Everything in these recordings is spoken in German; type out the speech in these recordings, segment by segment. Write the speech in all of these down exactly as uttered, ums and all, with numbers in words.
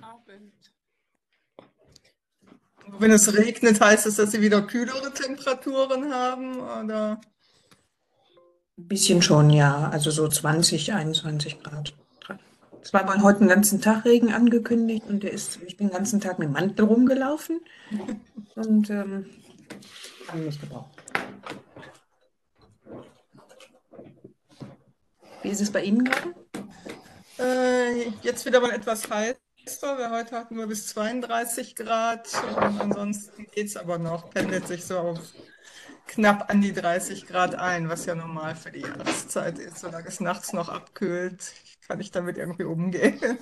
Abend. Wenn es regnet, heißt es, dass Sie wieder kühlere Temperaturen haben, oder? Ein bisschen schon, ja. Also so zwanzig, einundzwanzig Grad. Es war wohl heute den ganzen Tag Regen angekündigt und der ist, ich bin den ganzen Tag mit dem Mantel rumgelaufen und ähm, habe ihn nicht gebraucht. Wie ist es bei Ihnen gerade? Äh, jetzt wieder mal etwas heißer, weil heute hatten wir bis zweiunddreißig Grad und ansonsten geht es aber noch, pendelt sich so auf knapp an die dreißig Grad ein, was ja normal für die Jahreszeit ist. Solange es nachts noch abkühlt, kann ich damit irgendwie umgehen.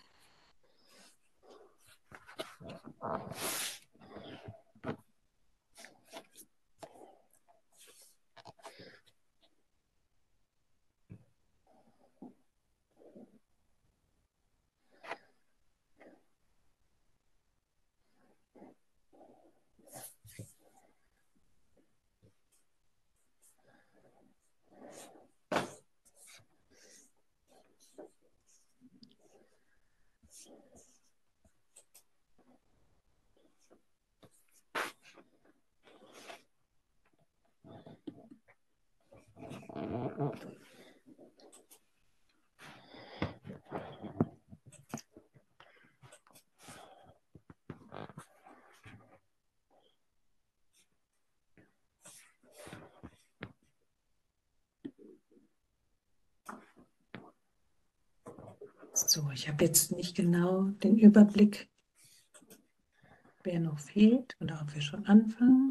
So, ich habe jetzt nicht genau den Überblick, wer noch fehlt oder ob wir schon anfangen.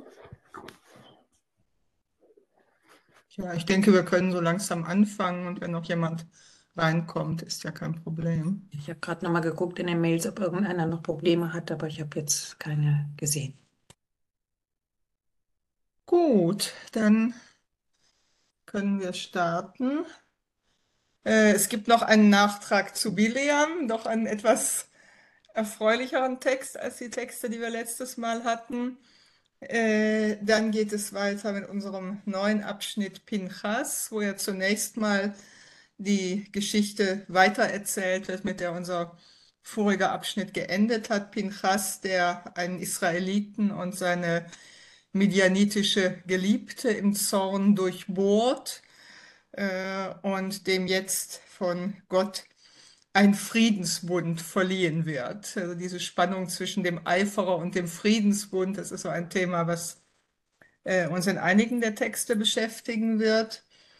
Ja, ich denke, wir können so langsam anfangen und wenn noch jemand reinkommt, ist ja kein Problem. Ich habe gerade noch mal geguckt in den Mails, ob irgendeiner noch Probleme hat, aber ich habe jetzt keine gesehen. Gut, dann können wir starten. Äh, es gibt noch einen Nachtrag zu Bileam, noch einen etwas erfreulicheren Text als die Texte, die wir letztes Mal hatten. Äh, dann geht es weiter mit unserem neuen Abschnitt Pinchas, wo ja zunächst mal die Geschichte weitererzählt wird, mit der unser voriger Abschnitt geendet hat. Pinchas, der einen Israeliten und seine midianitische Geliebte im Zorn durchbohrt äh, und dem jetzt von Gott ein Friedensbund verliehen wird. Also diese Spannung zwischen dem Eiferer und dem Friedensbund, das ist so ein Thema, was äh, uns in einigen der Texte beschäftigen wird.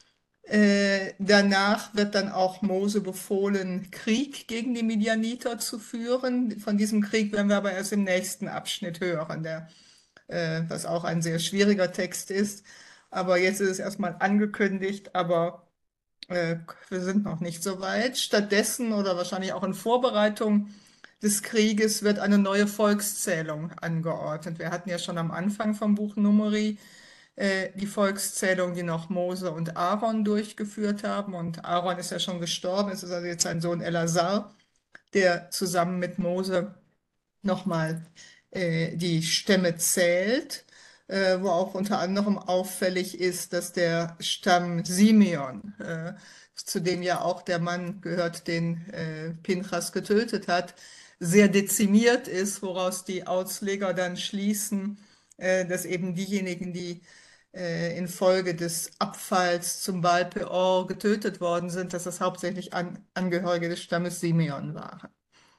Äh, danach wird dann auch Mose befohlen, Krieg gegen die Midianiter zu führen. Von diesem Krieg werden wir aber erst im nächsten Abschnitt hören, der, äh, was auch ein sehr schwieriger Text ist. Aber jetzt ist es erstmal angekündigt, aber äh, wir sind noch nicht so weit. Stattdessen oder wahrscheinlich auch in Vorbereitung des Krieges wird eine neue Volkszählung angeordnet. Wir hatten ja schon am Anfang vom Buch Numeri äh, die Volkszählung, die noch Mose und Aaron durchgeführt haben. Und Aaron ist ja schon gestorben. Es ist also jetzt sein Sohn Elazar, der zusammen mit Mose nochmal äh, die Stämme zählt, äh, wo auch unter anderem auffällig ist, dass der Stamm Simeon, äh, zu dem ja auch der Mann gehört, den äh, Pinchas getötet hat, sehr dezimiert ist, woraus die Ausleger dann schließen, äh, dass eben diejenigen, die äh, infolge des Abfalls zum Baal Peor getötet worden sind, dass das hauptsächlich An Angehörige des Stammes Simeon waren.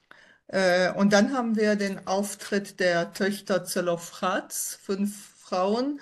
Äh, und dann haben wir den Auftritt der Töchter Zelophrads, fünf Frauen,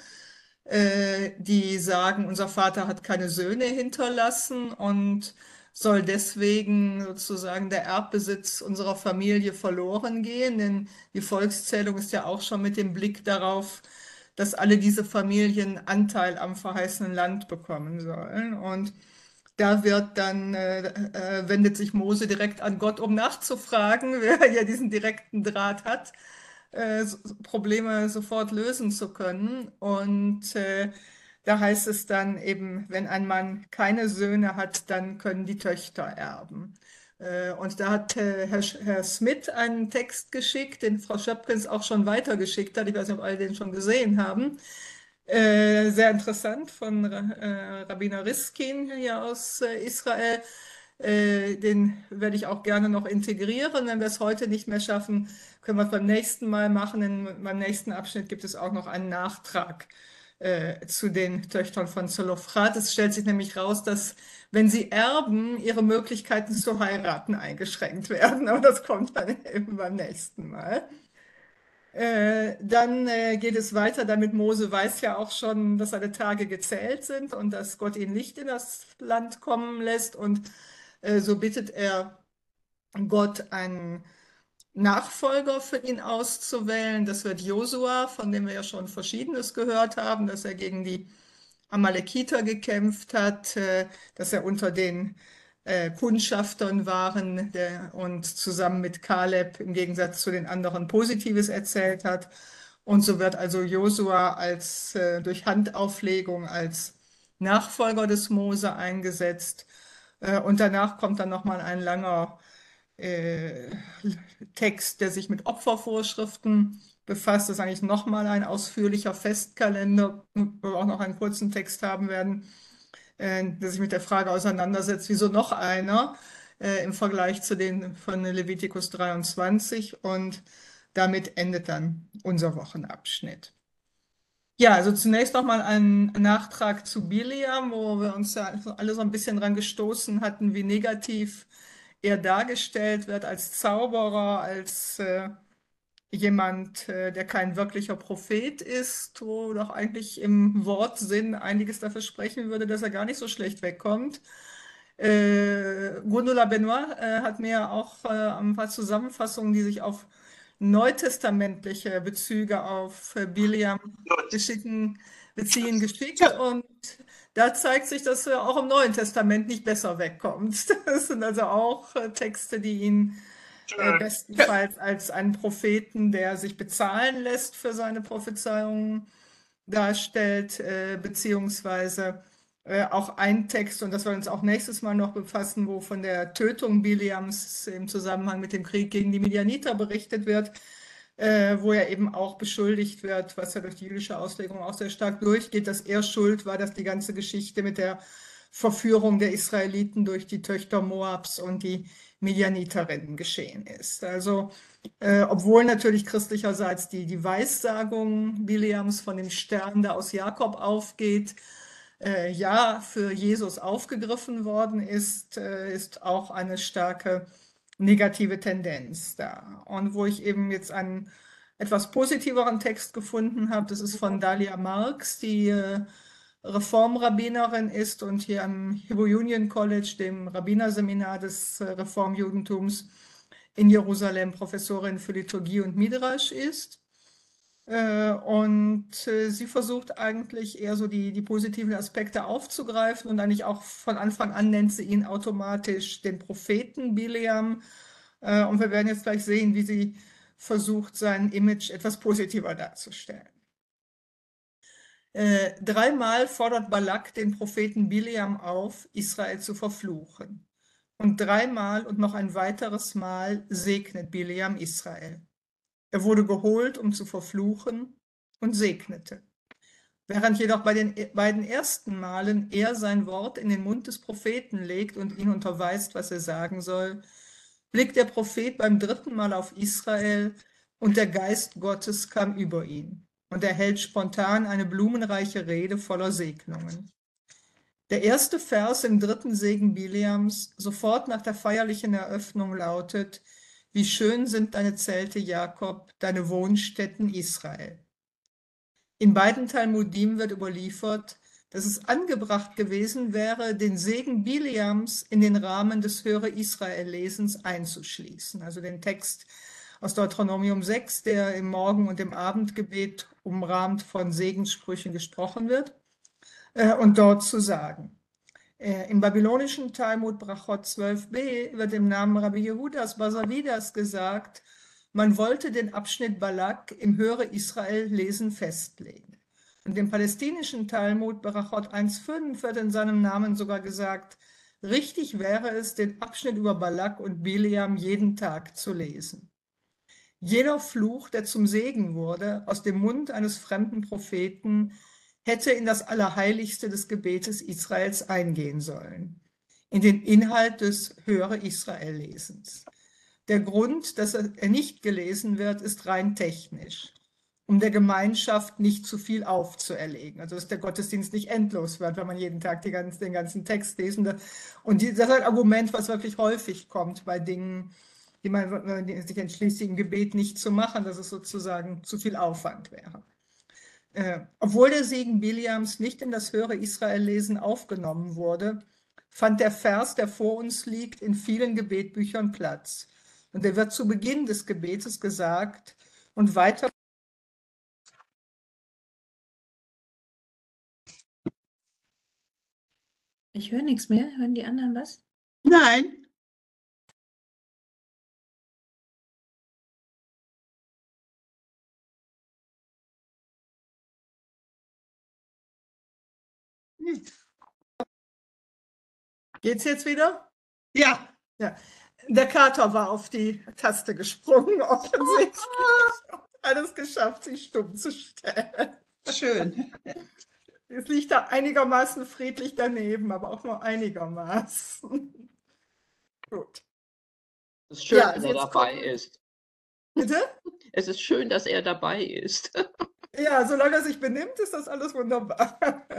äh, die sagen, unser Vater hat keine Söhne hinterlassen und soll deswegen sozusagen der Erbbesitz unserer Familie verloren gehen. Denn die Volkszählung ist ja auch schon mit dem Blick darauf, dass alle diese Familien Anteil am verheißenen Land bekommen sollen. Und da wird dann, äh, äh, wendet sich Mose direkt an Gott, um nachzufragen, wer ja diesen direkten Draht hat, äh, so- Probleme sofort lösen zu können. Und äh, da heißt es dann eben, wenn ein Mann keine Söhne hat, dann können die Töchter erben. Äh, und da hat äh, Herr, Sch- Herr Smith einen Text geschickt, den Frau Schöpkens auch schon weitergeschickt hat. Ich weiß nicht, ob alle den schon gesehen haben. Äh, sehr interessant von Ra- äh, Rabbiner Riskin hier aus äh, Israel. Äh, den werde ich auch gerne noch integrieren. Wenn wir es heute nicht mehr schaffen, können wir es beim nächsten Mal machen. In meinem nächsten Abschnitt gibt es auch noch einen Nachtrag äh, zu den Töchtern von Zelophrat. Es stellt sich nämlich raus, dass, wenn sie erben, ihre Möglichkeiten zu heiraten eingeschränkt werden. Aber das kommt dann eben beim nächsten Mal. Äh, dann äh, geht es weiter, damit Mose weiß ja auch schon, dass seine Tage gezählt sind und dass Gott ihn nicht in das Land kommen lässt. Und äh, so bittet er Gott, einen Nachfolger für ihn auszuwählen. Das wird Josua, von dem wir ja schon Verschiedenes gehört haben, dass er gegen die Amalekiter gekämpft hat, äh, dass er unter den äh, Kundschaftern waren der, und zusammen mit Kaleb im Gegensatz zu den anderen Positives erzählt hat. Und so wird also Josua als äh, durch Handauflegung als Nachfolger des Mose eingesetzt. Äh, und danach kommt dann nochmal ein langer äh, Text, der sich mit Opfervorschriften befasst. Das ist eigentlich nochmal ein ausführlicher Festkalender, wo wir auch noch einen kurzen Text haben werden, äh, der sich mit der Frage auseinandersetzt, wieso noch einer äh, im Vergleich zu den von Levitikus dreiundzwanzig. Und damit endet dann unser Wochenabschnitt. Ja, also zunächst nochmal ein Nachtrag zu Bileam, wo wir uns ja alle so ein bisschen dran gestoßen hatten, wie negativ er dargestellt wird als Zauberer, als äh, jemand, äh, der kein wirklicher Prophet ist, wo doch eigentlich im Wortsinn einiges dafür sprechen würde, dass er gar nicht so schlecht wegkommt. Äh, Gundula Benoit äh, hat mir auch äh, ein paar Zusammenfassungen, die sich auf neutestamentliche Bezüge auf äh, Bileam beschicken, beziehen, geschickt. Und da zeigt sich, dass er auch im Neuen Testament nicht besser wegkommt. Das sind also auch äh, Texte, die ihn äh, bestenfalls als einen Propheten, der sich bezahlen lässt für seine Prophezeiungen, darstellt, äh, beziehungsweise äh, auch ein Text, und das wollen wir uns auch nächstes Mal noch befassen, wo von der Tötung Bileams im Zusammenhang mit dem Krieg gegen die Midianiter berichtet wird, äh, wo er eben auch beschuldigt wird, was ja durch die jüdische Auslegung auch sehr stark durchgeht, dass er schuld war, dass die ganze Geschichte mit der Verführung der Israeliten durch die Töchter Moabs und die Midianiterinnen geschehen ist. Also, äh, obwohl natürlich christlicherseits die, die Weissagung Bileams von dem Stern, der aus Jakob aufgeht, äh, ja, für Jesus aufgegriffen worden ist, äh, ist auch eine starke negative Tendenz da. Und wo ich eben jetzt einen etwas positiveren Text gefunden habe, das ist von Dalia Marx, die äh, Reformrabbinerin ist und hier am Hebrew Union College, dem Rabbinerseminar des äh, Reformjudentums in Jerusalem, Professorin für Liturgie und Midrash ist. Äh, und äh, sie versucht eigentlich eher so die, die positiven Aspekte aufzugreifen und eigentlich auch von Anfang an nennt sie ihn automatisch den Propheten Bileam. Äh, und wir werden jetzt gleich sehen, wie sie versucht, sein Image etwas positiver darzustellen. Äh, dreimal fordert Balak den Propheten Bileam auf, Israel zu verfluchen. Und dreimal und noch ein weiteres Mal segnet Bileam Israel. Er wurde geholt, um zu verfluchen, und segnete. Während jedoch bei den beiden ersten Malen er sein Wort in den Mund des Propheten legt und ihn unterweist, was er sagen soll, blickt der Prophet beim dritten Mal auf Israel und der Geist Gottes kam über ihn. Und er hält spontan eine blumenreiche Rede voller Segnungen. Der erste Vers im dritten Segen Bileams, sofort nach der feierlichen Eröffnung, lautet: Wie schön sind deine Zelte, Jakob, deine Wohnstätten, Israel. In beiden Talmudim wird überliefert, dass es angebracht gewesen wäre, den Segen Bileams in den Rahmen des Höre Israel-Lesens einzuschließen, also den Text aus Deuteronomium sechs, der im Morgen- und im Abendgebet umrahmt von Segenssprüchen gesprochen wird, äh, und dort zu sagen. Äh, Im babylonischen Talmud Brachot zwölf b wird im Namen Rabbi Yehudas Basavidas gesagt, man wollte den Abschnitt Balak im Höre Israel lesen festlegen. Und im palästinischen Talmud Brachot eins fünf wird in seinem Namen sogar gesagt, richtig wäre es, den Abschnitt über Balak und Bileam jeden Tag zu lesen. Jeder Fluch, der zum Segen wurde, aus dem Mund eines fremden Propheten, hätte in das Allerheiligste des Gebetes Israels eingehen sollen. in den Inhalt des Höre Israel-Lesens. Der Grund, dass er nicht gelesen wird, ist rein technisch, um der Gemeinschaft nicht zu viel aufzuerlegen. Also dass der Gottesdienst nicht endlos wird, wenn man jeden Tag die ganzen, den ganzen Text lesen will. Und die, das ist ein Argument, was wirklich häufig kommt bei Dingen, die man, wenn man sich entschließt, im Gebet nicht zu machen, dass es sozusagen zu viel Aufwand wäre. Äh, obwohl der Segen Biliams nicht in das Höre Israel-Lesen aufgenommen wurde, fand der Vers, der vor uns liegt, in vielen Gebetbüchern Platz. Und er wird zu Beginn des Gebetes gesagt und weiter. Ich höre nichts mehr. Hören die anderen was? Nein. Geht's jetzt wieder? Ja. Ja. Der Kater war auf die Taste gesprungen, offensichtlich. Alles geschafft, sich stumm zu stellen. Schön. Es liegt da einigermaßen friedlich daneben, aber auch nur einigermaßen. Gut. Es ist schön, Ja, dass also er jetzt dabei kommen- ist. Bitte? Es ist schön, dass er dabei ist. Ja, solange er sich benimmt, ist das alles wunderbar.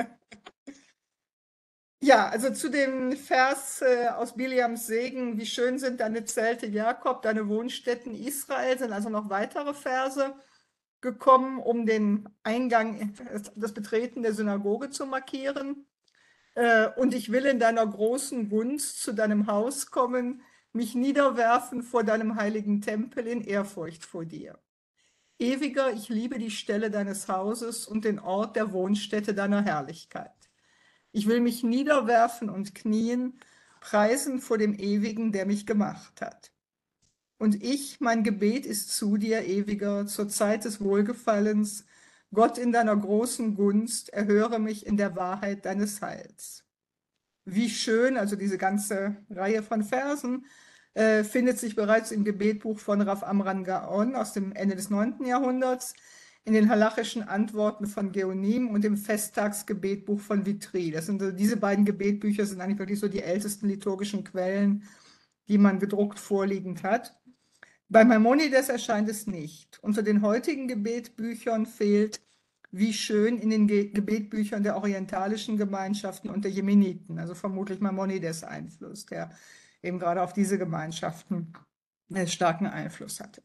Ja, also zu dem Vers äh, aus Biliams Segen, wie schön sind deine Zelte, Jakob, deine Wohnstätten Israel, sind also noch weitere Verse gekommen, um den Eingang, das Betreten der Synagoge zu markieren. Äh, und ich will in deiner großen Gunst zu deinem Haus kommen, mich niederwerfen vor deinem heiligen Tempel in Ehrfurcht vor dir. Ewiger, ich liebe die Stelle deines Hauses und den Ort der Wohnstätte deiner Herrlichkeit. Ich will mich niederwerfen und knien, preisen vor dem Ewigen, der mich gemacht hat. Und ich, mein Gebet ist zu dir, Ewiger, zur Zeit des Wohlgefallens. Gott in deiner großen Gunst, erhöre mich in der Wahrheit deines Heils. Wie schön, also diese ganze Reihe von Versen, äh, findet sich bereits im Gebetbuch von Rav Amran Gaon aus dem Ende des neunten Jahrhunderts, in den halachischen Antworten von Geonim und im Festtagsgebetbuch von Vitry. Das sind so, diese beiden Gebetbücher sind eigentlich wirklich so die ältesten liturgischen Quellen, die man gedruckt vorliegend hat. Bei Maimonides erscheint es nicht. Unter den heutigen Gebetbüchern fehlt wie schön in den Ge Gebetbüchern der orientalischen Gemeinschaften und der Jemeniten, also vermutlich Maimonides Einfluss, der eben gerade auf diese Gemeinschaften einen starken Einfluss hatte.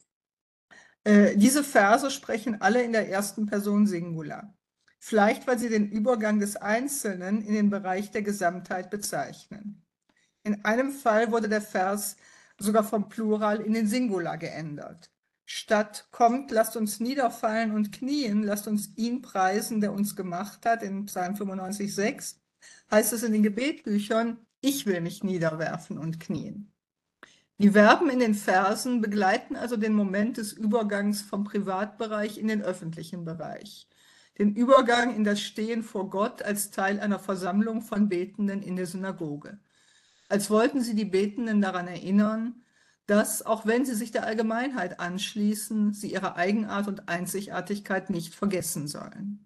Äh, diese Verse sprechen alle in der ersten Person Singular. Vielleicht, weil sie den Übergang des Einzelnen in den Bereich der Gesamtheit bezeichnen. In einem Fall wurde der Vers sogar vom Plural in den Singular geändert. Statt kommt, lasst uns niederfallen und knien, lasst uns ihn preisen, der uns gemacht hat, in Psalm fünfundneunzig, sechs, heißt es in den Gebetbüchern, ich will mich niederwerfen und knien. Die Verben in den Versen begleiten also den Moment des Übergangs vom Privatbereich in den öffentlichen Bereich, den Übergang in das Stehen vor Gott als Teil einer Versammlung von Betenden in der Synagoge. Als wollten sie die Betenden daran erinnern, dass, auch wenn sie sich der Allgemeinheit anschließen, sie ihre Eigenart und Einzigartigkeit nicht vergessen sollen.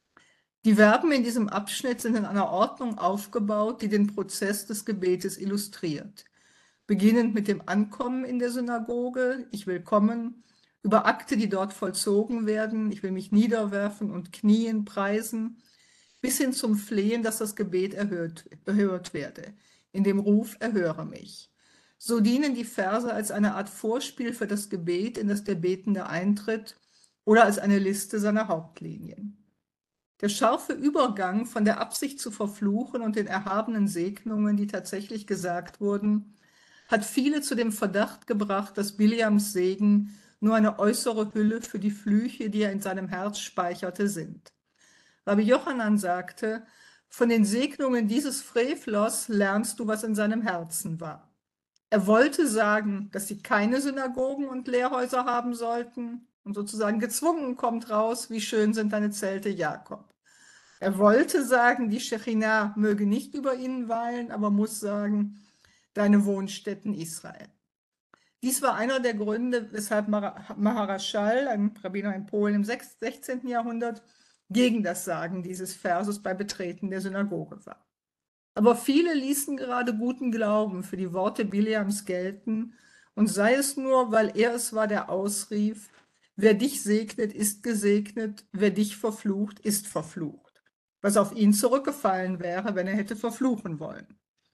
Die Verben in diesem Abschnitt sind in einer Ordnung aufgebaut, die den Prozess des Gebetes illustriert. Beginnend mit dem Ankommen in der Synagoge, ich will kommen, über Akte, die dort vollzogen werden, ich will mich niederwerfen und knien, preisen, bis hin zum Flehen, dass das Gebet erhört, erhört werde. In dem Ruf, erhöre mich. So dienen die Verse als eine Art Vorspiel für das Gebet, in das der Betende eintritt, oder als eine Liste seiner Hauptlinien. Der scharfe Übergang von der Absicht zu verfluchen und den erhabenen Segnungen, die tatsächlich gesagt wurden, hat viele zu dem Verdacht gebracht, dass Biliams Segen nur eine äußere Hülle für die Flüche, die er in seinem Herz speicherte, sind. Rabbi Jochanan sagte, von den Segnungen dieses Frevlers lernst du, was in seinem Herzen war. Er wollte sagen, dass sie keine Synagogen und Lehrhäuser haben sollten und sozusagen gezwungen kommt raus, wie schön sind deine Zelte, Jakob. Er wollte sagen, die Shechinah möge nicht über ihnen weilen, aber muss sagen, deine Wohnstätten Israel. Dies war einer der Gründe, weshalb Maharashal, ein Rabbiner in Polen im sechzehnten Jahrhundert, gegen das Sagen dieses Verses bei Betreten der Synagoge war. Aber viele ließen gerade guten Glauben für die Worte Bileams gelten, und sei es nur, weil er es war, der ausrief: Wer dich segnet, ist gesegnet, wer dich verflucht, ist verflucht. Was auf ihn zurückgefallen wäre, wenn er hätte verfluchen wollen.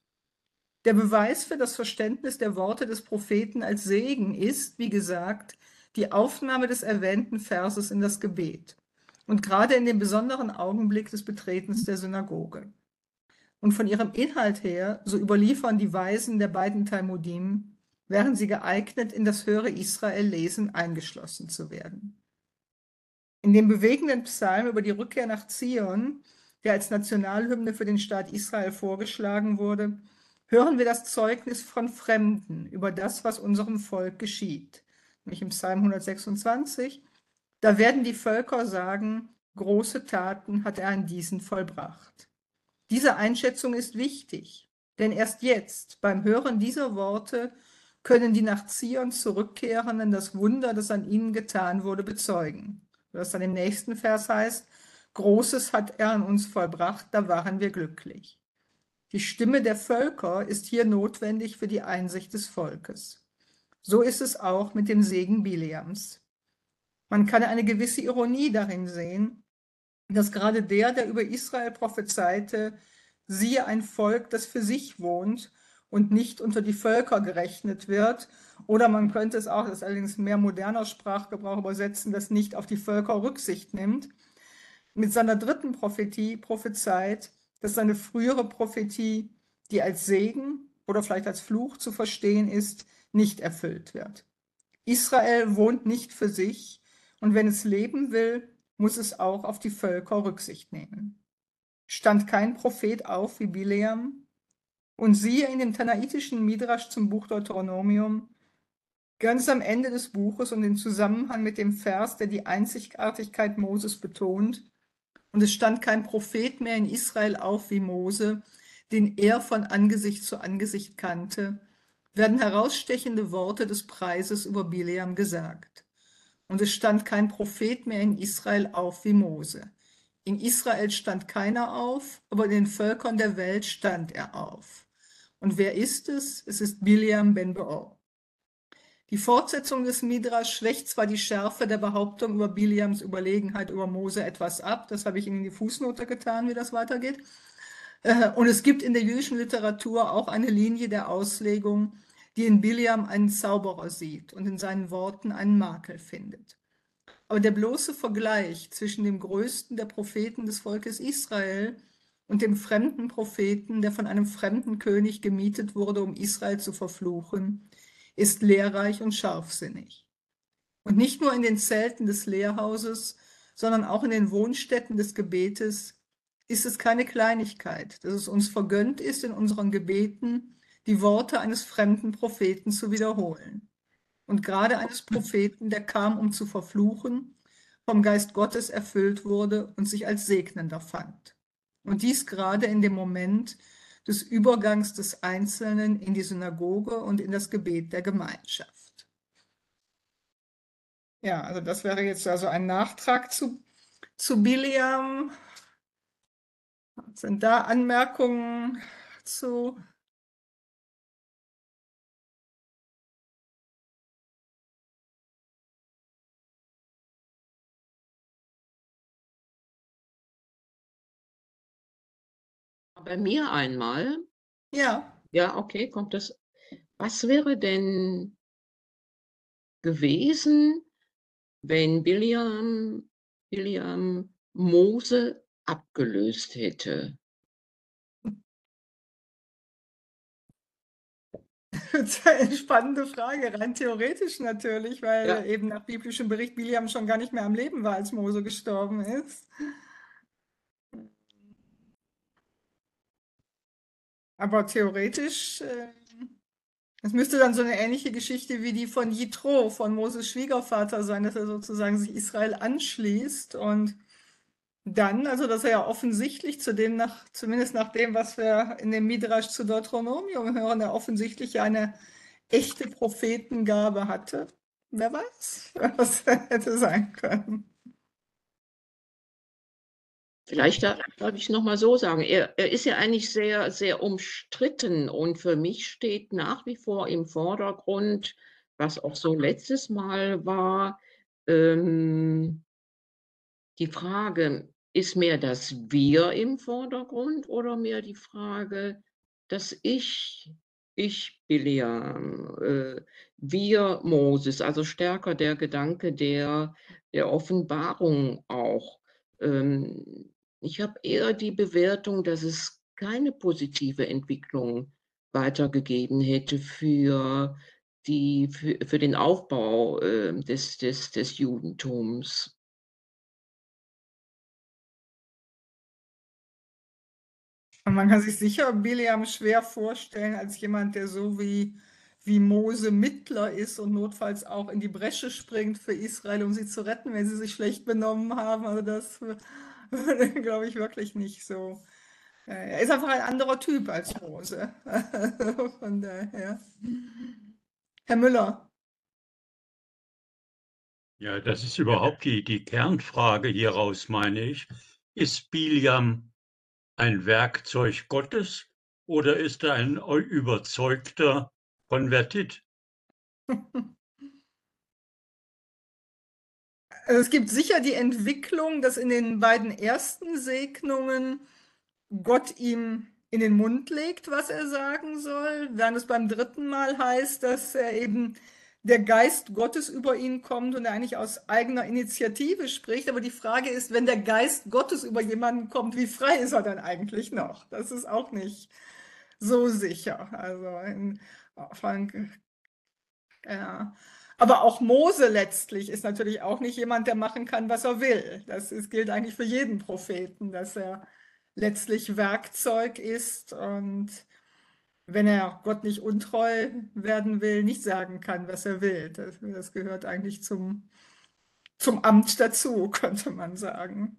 Der Beweis für das Verständnis der Worte des Propheten als Segen ist, wie gesagt, die Aufnahme des erwähnten Verses in das Gebet und gerade in dem besonderen Augenblick des Betretens der Synagoge. Und von ihrem Inhalt her, so überliefern die Weisen der beiden Talmudim, wären sie geeignet, in das höhere Israel-Lesen eingeschlossen zu werden. In dem bewegenden Psalm über die Rückkehr nach Zion, der als Nationalhymne für den Staat Israel vorgeschlagen wurde, hören wir das Zeugnis von Fremden über das, was unserem Volk geschieht. Nämlich im Psalm hundertsechsundzwanzig, da werden die Völker sagen, große Taten hat er an diesen vollbracht. Diese Einschätzung ist wichtig, denn erst jetzt, beim Hören dieser Worte, können die nach Zion Zurückkehrenden das Wunder, das an ihnen getan wurde, bezeugen. Was dann im nächsten Vers heißt, Großes hat er an uns vollbracht, da waren wir glücklich. Die Stimme der Völker ist hier notwendig für die Einsicht des Volkes. So ist es auch mit dem Segen Bileams. Man kann eine gewisse Ironie darin sehen, dass gerade der, der über Israel prophezeite, siehe ein Volk, das für sich wohnt und nicht unter die Völker gerechnet wird, oder man könnte es auch, das ist allerdings mehr moderner Sprachgebrauch, übersetzen, das nicht auf die Völker Rücksicht nimmt, mit seiner dritten Prophetie prophezeit, dass seine frühere Prophetie, die als Segen oder vielleicht als Fluch zu verstehen ist, nicht erfüllt wird. Israel wohnt nicht für sich, und wenn es leben will, muss es auch auf die Völker Rücksicht nehmen. Stand kein Prophet auf wie Bileam? Und siehe in dem tanaitischen Midrasch zum Buch Deuteronomium, ganz am Ende des Buches und im Zusammenhang mit dem Vers, der die Einzigartigkeit Moses betont, und es stand kein Prophet mehr in Israel auf wie Mose, den er von Angesicht zu Angesicht kannte, werden herausstechende Worte des Preises über Bileam gesagt. Und es stand kein Prophet mehr in Israel auf wie Mose. In Israel stand keiner auf, aber in den Völkern der Welt stand er auf. Und wer ist es? Es ist Bileam ben Beor. Die Fortsetzung des Midrash schwächt zwar die Schärfe der Behauptung über Bileams Überlegenheit über Mose etwas ab, das habe ich Ihnen in die Fußnote getan, wie das weitergeht. Und es gibt in der jüdischen Literatur auch eine Linie der Auslegung, die in Bileam einen Zauberer sieht und in seinen Worten einen Makel findet. Aber der bloße Vergleich zwischen dem größten der Propheten des Volkes Israel und dem fremden Propheten, der von einem fremden König gemietet wurde, um Israel zu verfluchen, ist lehrreich und scharfsinnig. Und nicht nur in den Zelten des Lehrhauses, sondern auch in den Wohnstätten des Gebetes ist es keine Kleinigkeit, dass es uns vergönnt ist, in unseren Gebeten die Worte eines fremden Propheten zu wiederholen. Und gerade eines Propheten, der kam, um zu verfluchen, vom Geist Gottes erfüllt wurde und sich als Segnender fand. Und dies gerade in dem Moment des Übergangs des Einzelnen in die Synagoge und in das Gebet der Gemeinschaft. Ja, also das wäre jetzt also ein Nachtrag zu, zu Bileam. Sind da Anmerkungen zu? Bei mir einmal, Ja, ja, okay, kommt das. Was wäre denn gewesen, wenn Bileam, Bileam Mose abgelöst hätte? das ist eine spannende Frage, rein theoretisch natürlich, weil Ja, eben nach biblischem Bericht Bileam schon gar nicht mehr am Leben war, als Mose gestorben ist. Aber theoretisch, äh, es müsste dann so eine ähnliche Geschichte wie die von Jitro, von Moses Schwiegervater sein, dass er sozusagen sich Israel anschließt und dann, also dass er ja offensichtlich zu dem nach, zumindest nach dem, was wir in dem Midrash zu Deuteronomium hören, er offensichtlich ja eine echte Prophetengabe hatte. Wer weiß, was er hätte sein können. Vielleicht da- darf ich noch mal so sagen, er, er ist ja eigentlich sehr, sehr umstritten und für mich steht nach wie vor im Vordergrund, was auch so letztes Mal war, ähm, die Frage, ist mehr das Wir im Vordergrund oder mehr die Frage, das Ich, ich Bileam, äh, wir Moses, also stärker der Gedanke der, der Offenbarung auch. Ähm, ich habe eher die Bewertung, dass es keine positive Entwicklung weitergegeben hätte für, die, für, für den Aufbau äh, des, des, des Judentums. Und man kann sich sicher Bileam schwer vorstellen als jemand, der so wie, wie Mose Mittler ist und notfalls auch in die Bresche springt für Israel, um sie zu retten, wenn sie sich schlecht benommen haben. Also das glaube ich wirklich nicht so. Äh, Er ist einfach ein anderer Typ als Mose. Also von daher. Herr Müller. Ja, das ist überhaupt die, die Kernfrage hieraus, meine ich. Ist Bileam ein Werkzeug Gottes oder ist er ein überzeugter Konvertit? Also es gibt sicher die Entwicklung, dass in den beiden ersten Segnungen Gott ihm in den Mund legt, was er sagen soll, während es beim dritten Mal heißt, dass er eben der Geist Gottes über ihn kommt und er eigentlich aus eigener Initiative spricht. Aber die Frage ist, wenn der Geist Gottes über jemanden kommt, wie frei ist er dann eigentlich noch? Das ist auch nicht so sicher. Also in, von, ja. Aber auch Mose letztlich ist natürlich auch nicht jemand, der machen kann, was er will. Das ist, gilt eigentlich für jeden Propheten, dass er letztlich Werkzeug ist und wenn er Gott nicht untreu werden will, nicht sagen kann, was er will. Das, das gehört eigentlich zum, zum Amt dazu, könnte man sagen.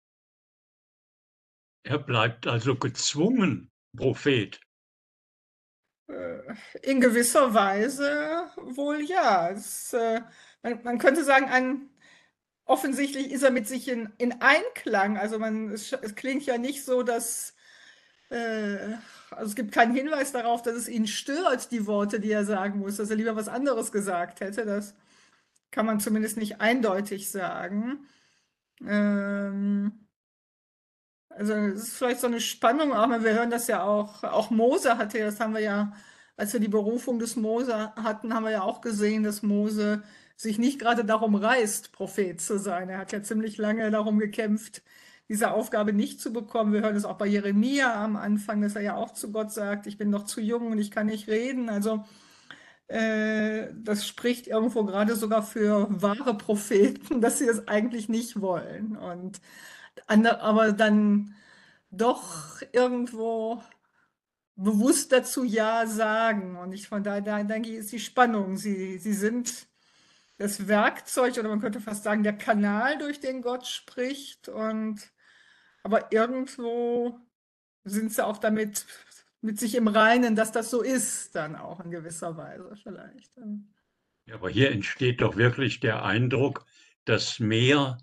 Er bleibt also gezwungen Prophet. Äh, In gewisser Weise wohl ja. Es, äh, man, man könnte sagen, ein, offensichtlich ist er mit sich in, in Einklang. Also man, es, es klingt ja nicht so, dass, äh, also es gibt keinen Hinweis darauf, dass es ihn stört, die Worte, die er sagen muss, dass er lieber was anderes gesagt hätte. Das kann man zumindest nicht eindeutig sagen. Ähm, also es ist vielleicht so eine Spannung auch, wir hören das ja auch, auch Mose hatte, das haben wir ja, als wir die Berufung des Mose hatten, haben wir ja auch gesehen, dass Mose sich nicht gerade darum reißt, Prophet zu sein. Er hat ja ziemlich lange darum gekämpft, diese Aufgabe nicht zu bekommen. Wir hören es auch bei Jeremia am Anfang, dass er ja auch zu Gott sagt, ich bin noch zu jung und ich kann nicht reden. Also äh, das spricht irgendwo gerade sogar für wahre Propheten, dass sie es eigentlich nicht wollen. Und andere, aber dann doch irgendwo bewusst dazu Ja sagen. Und ich von daher da, denke ich, ist die Spannung. Sie, sie sind das Werkzeug oder man könnte fast sagen, der Kanal, durch den Gott spricht. Und aber irgendwo sind sie auch damit mit sich im Reinen, dass das so ist, dann auch in gewisser Weise vielleicht. Ja, aber hier entsteht doch wirklich der Eindruck, dass mehr,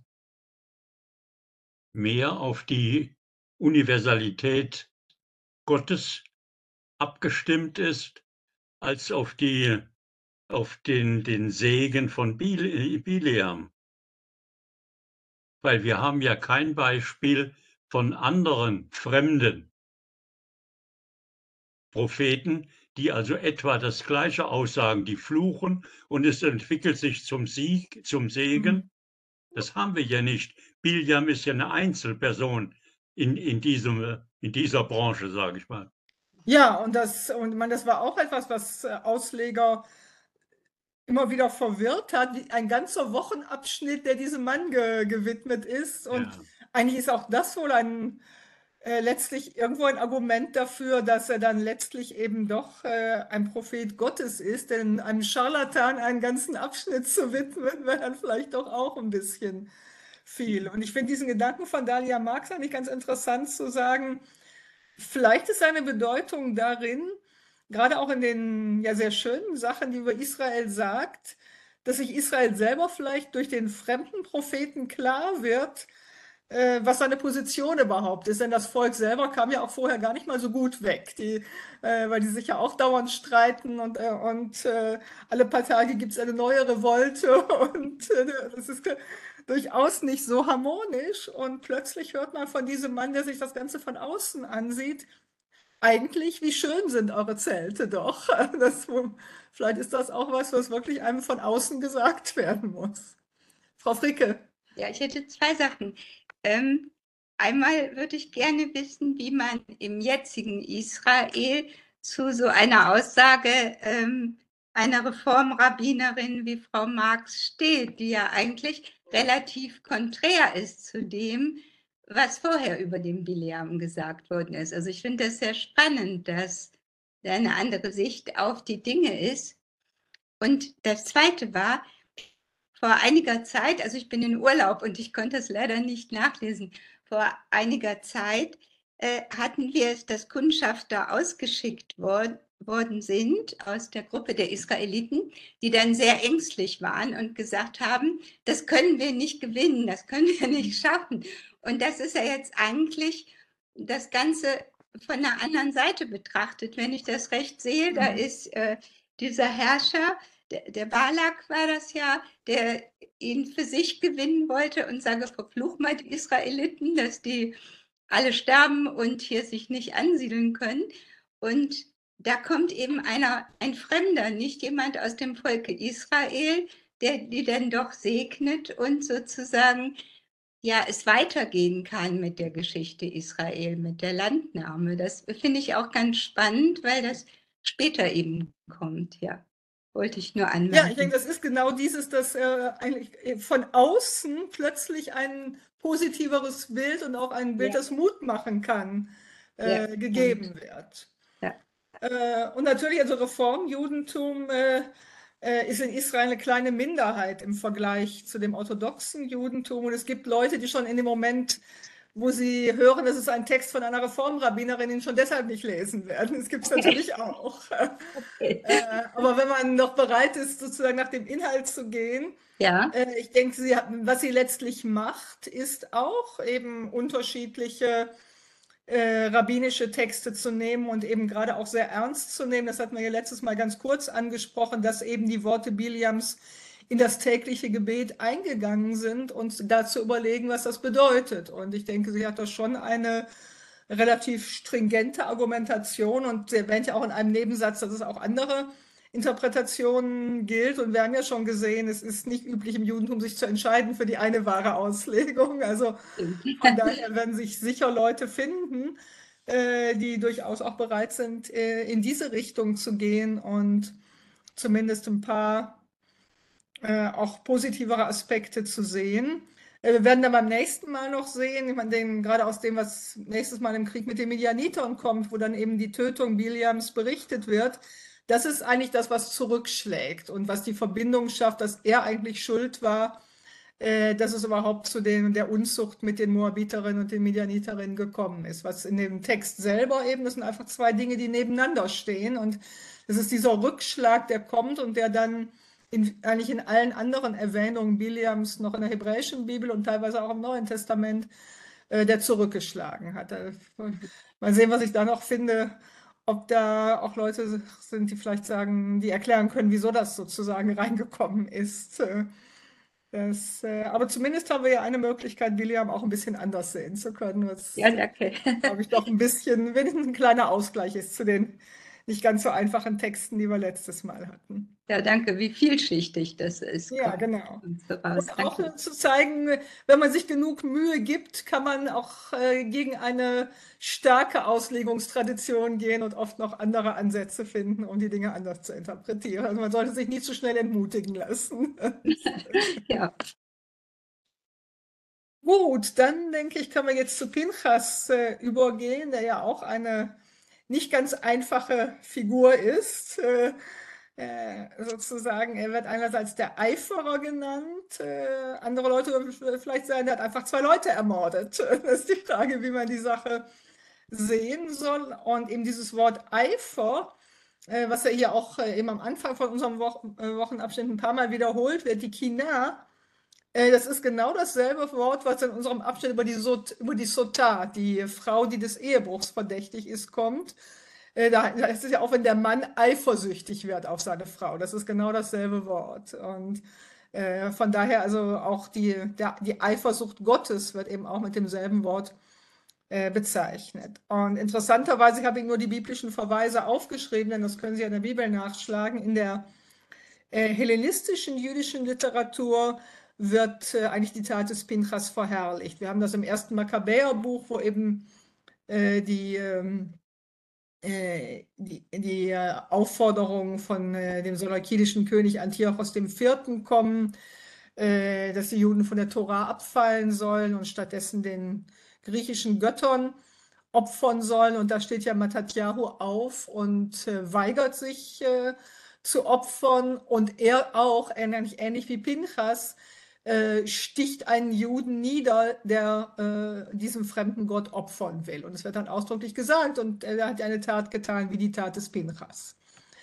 mehr auf die Universalität Gottes abgestimmt ist, als auf die, auf den, den Segen von Bile- Bileam. Weil wir haben ja kein Beispiel von anderen fremden Propheten, die also etwa das Gleiche aussagen, die fluchen und es entwickelt sich zum Sieg, zum Segen. Das haben wir ja nicht. Bileam ist ja eine Einzelperson in, in, diesem, in dieser Branche, sage ich mal. Ja, und das, und man, das war auch etwas, was äh, Ausleger immer wieder verwirrt hat, wie ein ganzer Wochenabschnitt, der diesem Mann ge gewidmet ist. Und Ja. eigentlich ist auch das wohl ein äh, letztlich irgendwo ein Argument dafür, dass er dann letztlich eben doch äh, ein Prophet Gottes ist, denn einem Scharlatan einen ganzen Abschnitt zu widmen, wäre dann vielleicht doch auch ein bisschen viel. Und ich finde diesen Gedanken von Dalia Marx eigentlich ganz interessant zu sagen, vielleicht ist seine Bedeutung darin, gerade auch in den ja sehr schönen Sachen, die über Israel sagt, dass sich Israel selber vielleicht durch den fremden Propheten klar wird, äh, was seine Position überhaupt ist. Denn das Volk selber kam ja auch vorher gar nicht mal so gut weg, die, äh, weil die sich ja auch dauernd streiten und, äh, und äh, alle paar Tage gibt es eine neue Revolte und äh, das ist durchaus nicht so harmonisch. Und plötzlich hört man von diesem Mann, der sich das Ganze von außen ansieht, eigentlich, wie schön sind eure Zelte doch. Das, vielleicht ist das auch was, was wirklich einem von außen gesagt werden muss. Frau Fricke. Ja, ich hätte zwei Sachen. Ähm, einmal würde ich gerne wissen, wie man im jetzigen Israel zu so einer Aussage ähm, einer Reformrabbinerin wie Frau Marx steht, die ja eigentlich relativ konträr ist zu dem, was vorher über den Bileam gesagt worden ist. Also ich finde das sehr spannend, dass da eine andere Sicht auf die Dinge ist. Und das Zweite war, vor einiger Zeit, also ich bin in Urlaub und ich konnte es leider nicht nachlesen, vor einiger Zeit äh, hatten wir es, dass Kundschafter ausgeschickt worden, worden sind aus der Gruppe der Israeliten, die dann sehr ängstlich waren und gesagt haben, das können wir nicht gewinnen, das können wir nicht schaffen. Und das ist ja jetzt eigentlich das Ganze von der anderen Seite betrachtet. Wenn ich das recht sehe, da ist äh, dieser Herrscher, der, der Balak war das ja, der ihn für sich gewinnen wollte und sage, verfluch mal die Israeliten, dass die alle sterben und hier sich nicht ansiedeln können. Und da kommt eben einer, ein Fremder, nicht jemand aus dem Volke Israel, der die dann doch segnet und sozusagen ja, es weitergehen kann mit der Geschichte Israel, mit der Landnahme. Das finde ich auch ganz spannend, weil das später eben kommt, ja. Wollte ich nur anmerken. Ja, ich denke, das ist genau dieses, dass äh, eigentlich von außen plötzlich ein positiveres Bild und auch ein Bild, Ja. das Mut machen kann, äh, Ja, gegeben stimmt. wird. Ja. Äh, und natürlich, also Reformjudentum äh, äh, ist in Israel eine kleine Minderheit im Vergleich zu dem orthodoxen Judentum. Und es gibt Leute, die schon in dem Moment, wo sie hören, das ist ein Text von einer Reformrabbinerin, ihn schon deshalb nicht lesen werden. Das gibt es natürlich auch. Okay. Äh, aber wenn man noch bereit ist, sozusagen nach dem Inhalt zu gehen, Ja, äh, ich denke, sie hat, was sie letztlich macht, ist auch eben unterschiedliche äh, rabbinische Texte zu nehmen und eben gerade auch sehr ernst zu nehmen. Das hatten wir ja letztes Mal ganz kurz angesprochen, dass eben die Worte Biliams in das tägliche Gebet eingegangen sind und da zu überlegen, was das bedeutet. Und ich denke, sie hat da schon eine relativ stringente Argumentation und sie erwähnt ja auch in einem Nebensatz, dass es auch andere Interpretationen gilt. Und wir haben ja schon gesehen, es ist nicht üblich im Judentum, sich zu entscheiden für die eine wahre Auslegung. Also von daher werden sich sicher Leute finden, äh, die durchaus auch bereit sind, äh, in diese Richtung zu gehen und zumindest ein paar äh, auch positivere Aspekte zu sehen. Äh, wir werden dann beim nächsten Mal noch sehen, ich meine, den, gerade aus dem, was nächstes Mal im Krieg mit den Midianitern kommt, wo dann eben die Tötung Biliams berichtet wird, das ist eigentlich das, was zurückschlägt und was die Verbindung schafft, dass er eigentlich schuld war, äh, dass es überhaupt zu den, der Unzucht mit den Moabiterinnen und den Midianiterinnen gekommen ist. Was in dem Text selber eben, das sind einfach zwei Dinge, die nebeneinander stehen. Und das ist dieser Rückschlag, der kommt und der dann in, eigentlich in allen anderen Erwähnungen Biliams, noch in der hebräischen Bibel und teilweise auch im Neuen Testament, äh, der zurückgeschlagen hat. Äh, mal sehen, was ich da noch finde, ob da auch Leute sind, die vielleicht sagen, die erklären können, wieso das sozusagen reingekommen ist. Äh, Das, äh, aber zumindest haben wir ja eine Möglichkeit, Biliam auch ein bisschen anders sehen zu können, was, ja, danke. glaube ich, doch ein bisschen, wenigstens ein kleiner Ausgleich ist zu den nicht ganz so einfachen Texten, die wir letztes Mal hatten. Ja, danke, wie vielschichtig das ist. Ja, kommt genau. uns so raus. Und auch Danke. äh, zu zeigen, wenn man sich genug Mühe gibt, kann man auch äh, gegen eine starke Auslegungstradition gehen und oft noch andere Ansätze finden, um die Dinge anders zu interpretieren. Also man sollte sich nicht zu schnell entmutigen lassen. Ja, Gut, dann denke ich, können wir jetzt zu Pinchas äh, übergehen, der ja auch eine nicht ganz einfache Figur ist. Äh, äh, sozusagen, er wird einerseits der Eiferer genannt, äh, andere Leute würden vielleicht sagen, er hat einfach zwei Leute ermordet. Das ist die Frage, wie man die Sache sehen soll. Und eben dieses Wort Eifer, äh, was er hier auch äh, eben am Anfang von unserem Wochen, äh, Wochenabschnitt ein paar Mal wiederholt wird, die Kina, Äh, das ist genau dasselbe Wort, was in unserem Abschnitt über die, Sot, über die Sotah, die Frau, die des Ehebruchs verdächtig ist, kommt. Äh, da, da ist es ja auch, wenn der Mann eifersüchtig wird auf seine Frau. Das ist genau dasselbe Wort. Und äh, von daher also auch die, der, die Eifersucht Gottes wird eben auch mit demselben Wort äh, bezeichnet. Und interessanterweise, ich habe Ihnen nur die biblischen Verweise aufgeschrieben, denn das können Sie ja in der Bibel nachschlagen. In der äh, hellenistischen jüdischen Literatur wird äh, eigentlich die Tat des Pinchas verherrlicht. Wir haben das im ersten Makkabäerbuch, wo eben äh, die, ähm, äh, die, die äh, Aufforderungen von äh, dem seleukidischen König Antiochos der Vierte kommen, äh, dass die Juden von der Tora abfallen sollen und stattdessen den griechischen Göttern opfern sollen. Und da steht ja Matatyahu auf und äh, weigert sich äh, zu opfern. Und er auch, ähnlich, ähnlich wie Pinchas, äh, sticht einen Juden nieder, der äh, diesem fremden Gott opfern will. Und es wird dann ausdrücklich gesagt, und er hat eine Tat getan wie die Tat des Pinchas.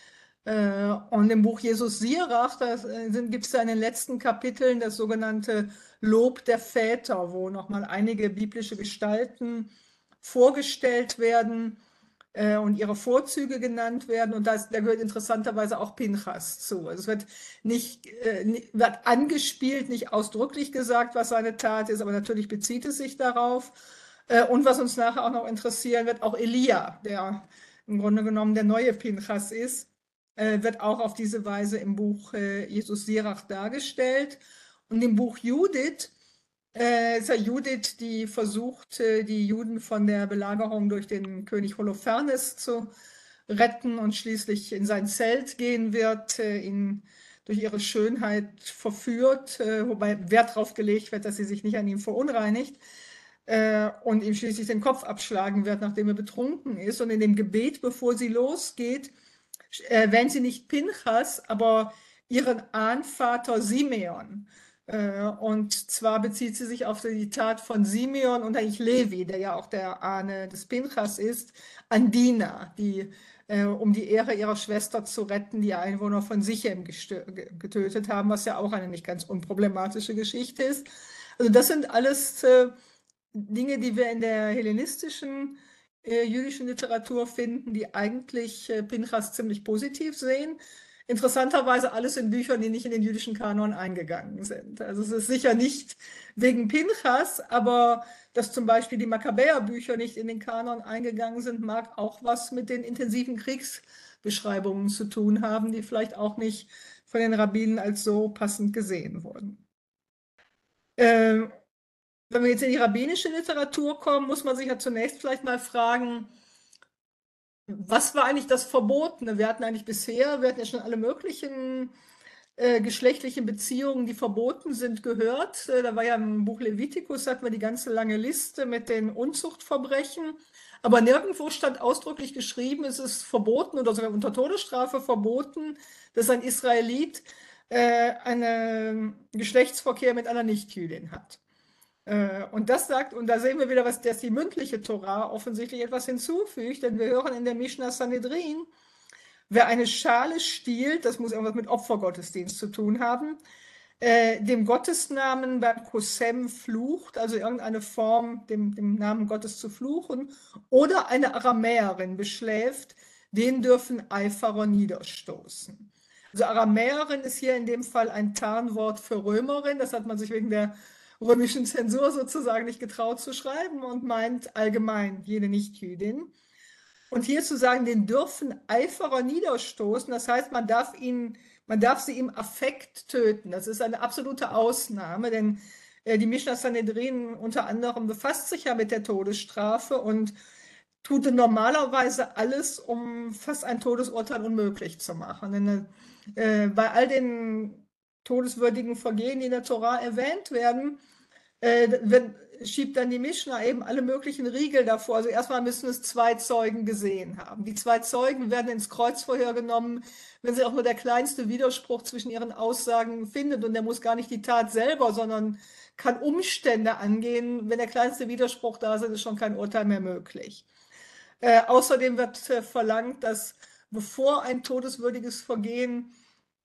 Äh, und im Buch Jesus Sirach, da gibt es da in den letzten Kapiteln das sogenannte Lob der Väter, wo nochmal einige biblische Gestalten vorgestellt werden äh, und ihre Vorzüge genannt werden. Und das, da gehört interessanterweise auch Pinchas zu. Also es wird nicht äh, wird angespielt, nicht ausdrücklich gesagt, was seine Tat ist, aber natürlich bezieht es sich darauf. Äh, und was uns nachher auch noch interessieren wird, auch Elia, der im Grunde genommen der neue Pinchas ist, äh, wird auch auf diese Weise im Buch äh, Jesus Sirach dargestellt. Und im Buch Judith äh, ist ja Judith, die versucht, äh, die Juden von der Belagerung durch den König Holofernes zu retten und schließlich in sein Zelt gehen wird, äh, ihn durch ihre Schönheit verführt, äh, wobei Wert darauf gelegt wird, dass sie sich nicht an ihm verunreinigt, äh, und ihm schließlich den Kopf abschlagen wird, nachdem er betrunken ist. Und in dem Gebet, bevor sie losgeht, erwähnt sie nicht Pinchas, aber ihren Ahnvater Simeon. Äh, und zwar bezieht sie sich auf die Tat von Simeon und eigentlich Levi, der ja auch der Ahne des Pinchas ist, an Dina, die, äh, um die Ehre ihrer Schwester zu retten, die Einwohner von Sichem getötet haben, was ja auch eine nicht ganz unproblematische Geschichte ist. Also das sind alles äh, Dinge, die wir in der hellenistischen äh, jüdischen Literatur finden, die eigentlich äh, Pinchas ziemlich positiv sehen. Interessanterweise alles in Büchern, die nicht in den jüdischen Kanon eingegangen sind. Also es ist sicher nicht wegen Pinchas, aber dass zum Beispiel die Makkabäerbücher nicht in den Kanon eingegangen sind, mag auch was mit den intensiven Kriegsbeschreibungen zu tun haben, die vielleicht auch nicht von den Rabbinen als so passend gesehen wurden. Ähm, Wenn wir jetzt in die rabbinische Literatur kommen, muss man sich ja zunächst vielleicht mal fragen, was war eigentlich das Verbotene? Wir hatten eigentlich bisher, wir hatten ja schon alle möglichen äh, geschlechtlichen Beziehungen, die verboten sind, gehört. Äh, da war ja im Buch Levitikus, hatten wir die ganze lange Liste mit den Unzuchtverbrechen. Aber nirgendwo stand ausdrücklich geschrieben, es ist verboten oder sogar unter Todesstrafe verboten, dass ein Israelit äh, einen Geschlechtsverkehr mit einer Nichtjüdin hat. Und das sagt, und da sehen wir wieder, was, dass die mündliche Tora offensichtlich etwas hinzufügt, denn wir hören in der Mishnah Sanhedrin, wer eine Schale stiehlt, das muss irgendwas mit Opfergottesdienst zu tun haben, äh, dem Gottesnamen beim Kosem flucht, also irgendeine Form, dem, dem Namen Gottes zu fluchen, oder eine Aramäerin beschläft, den dürfen Eiferer niederstoßen. Also Aramäerin ist hier in dem Fall ein Tarnwort für Römerin, das hat man sich wegen der römischen Zensur sozusagen nicht getraut zu schreiben und meint allgemein jede Nichtjüdin. Und hier zu sagen, den dürfen Eiferer niederstoßen, das heißt, man darf ihn, man darf sie im Affekt töten. Das ist eine absolute Ausnahme, denn äh, die Mishnah Sanhedrin unter anderem befasst sich ja mit der Todesstrafe und tut normalerweise alles, um fast ein Todesurteil unmöglich zu machen. Denn äh, bei all den todeswürdigen Vergehen, die in der Tora erwähnt werden, äh, wenn, schiebt dann die Mishnah eben alle möglichen Riegel davor. Also erstmal müssen es zwei Zeugen gesehen haben. Die zwei Zeugen werden ins Kreuzverhör genommen, wenn sie auch nur der kleinste Widerspruch zwischen ihren Aussagen findet. Und der muss gar nicht die Tat selber, sondern kann Umstände angehen. Wenn der kleinste Widerspruch da ist, ist schon kein Urteil mehr möglich. Äh, außerdem wird äh, verlangt, dass bevor ein todeswürdiges Vergehen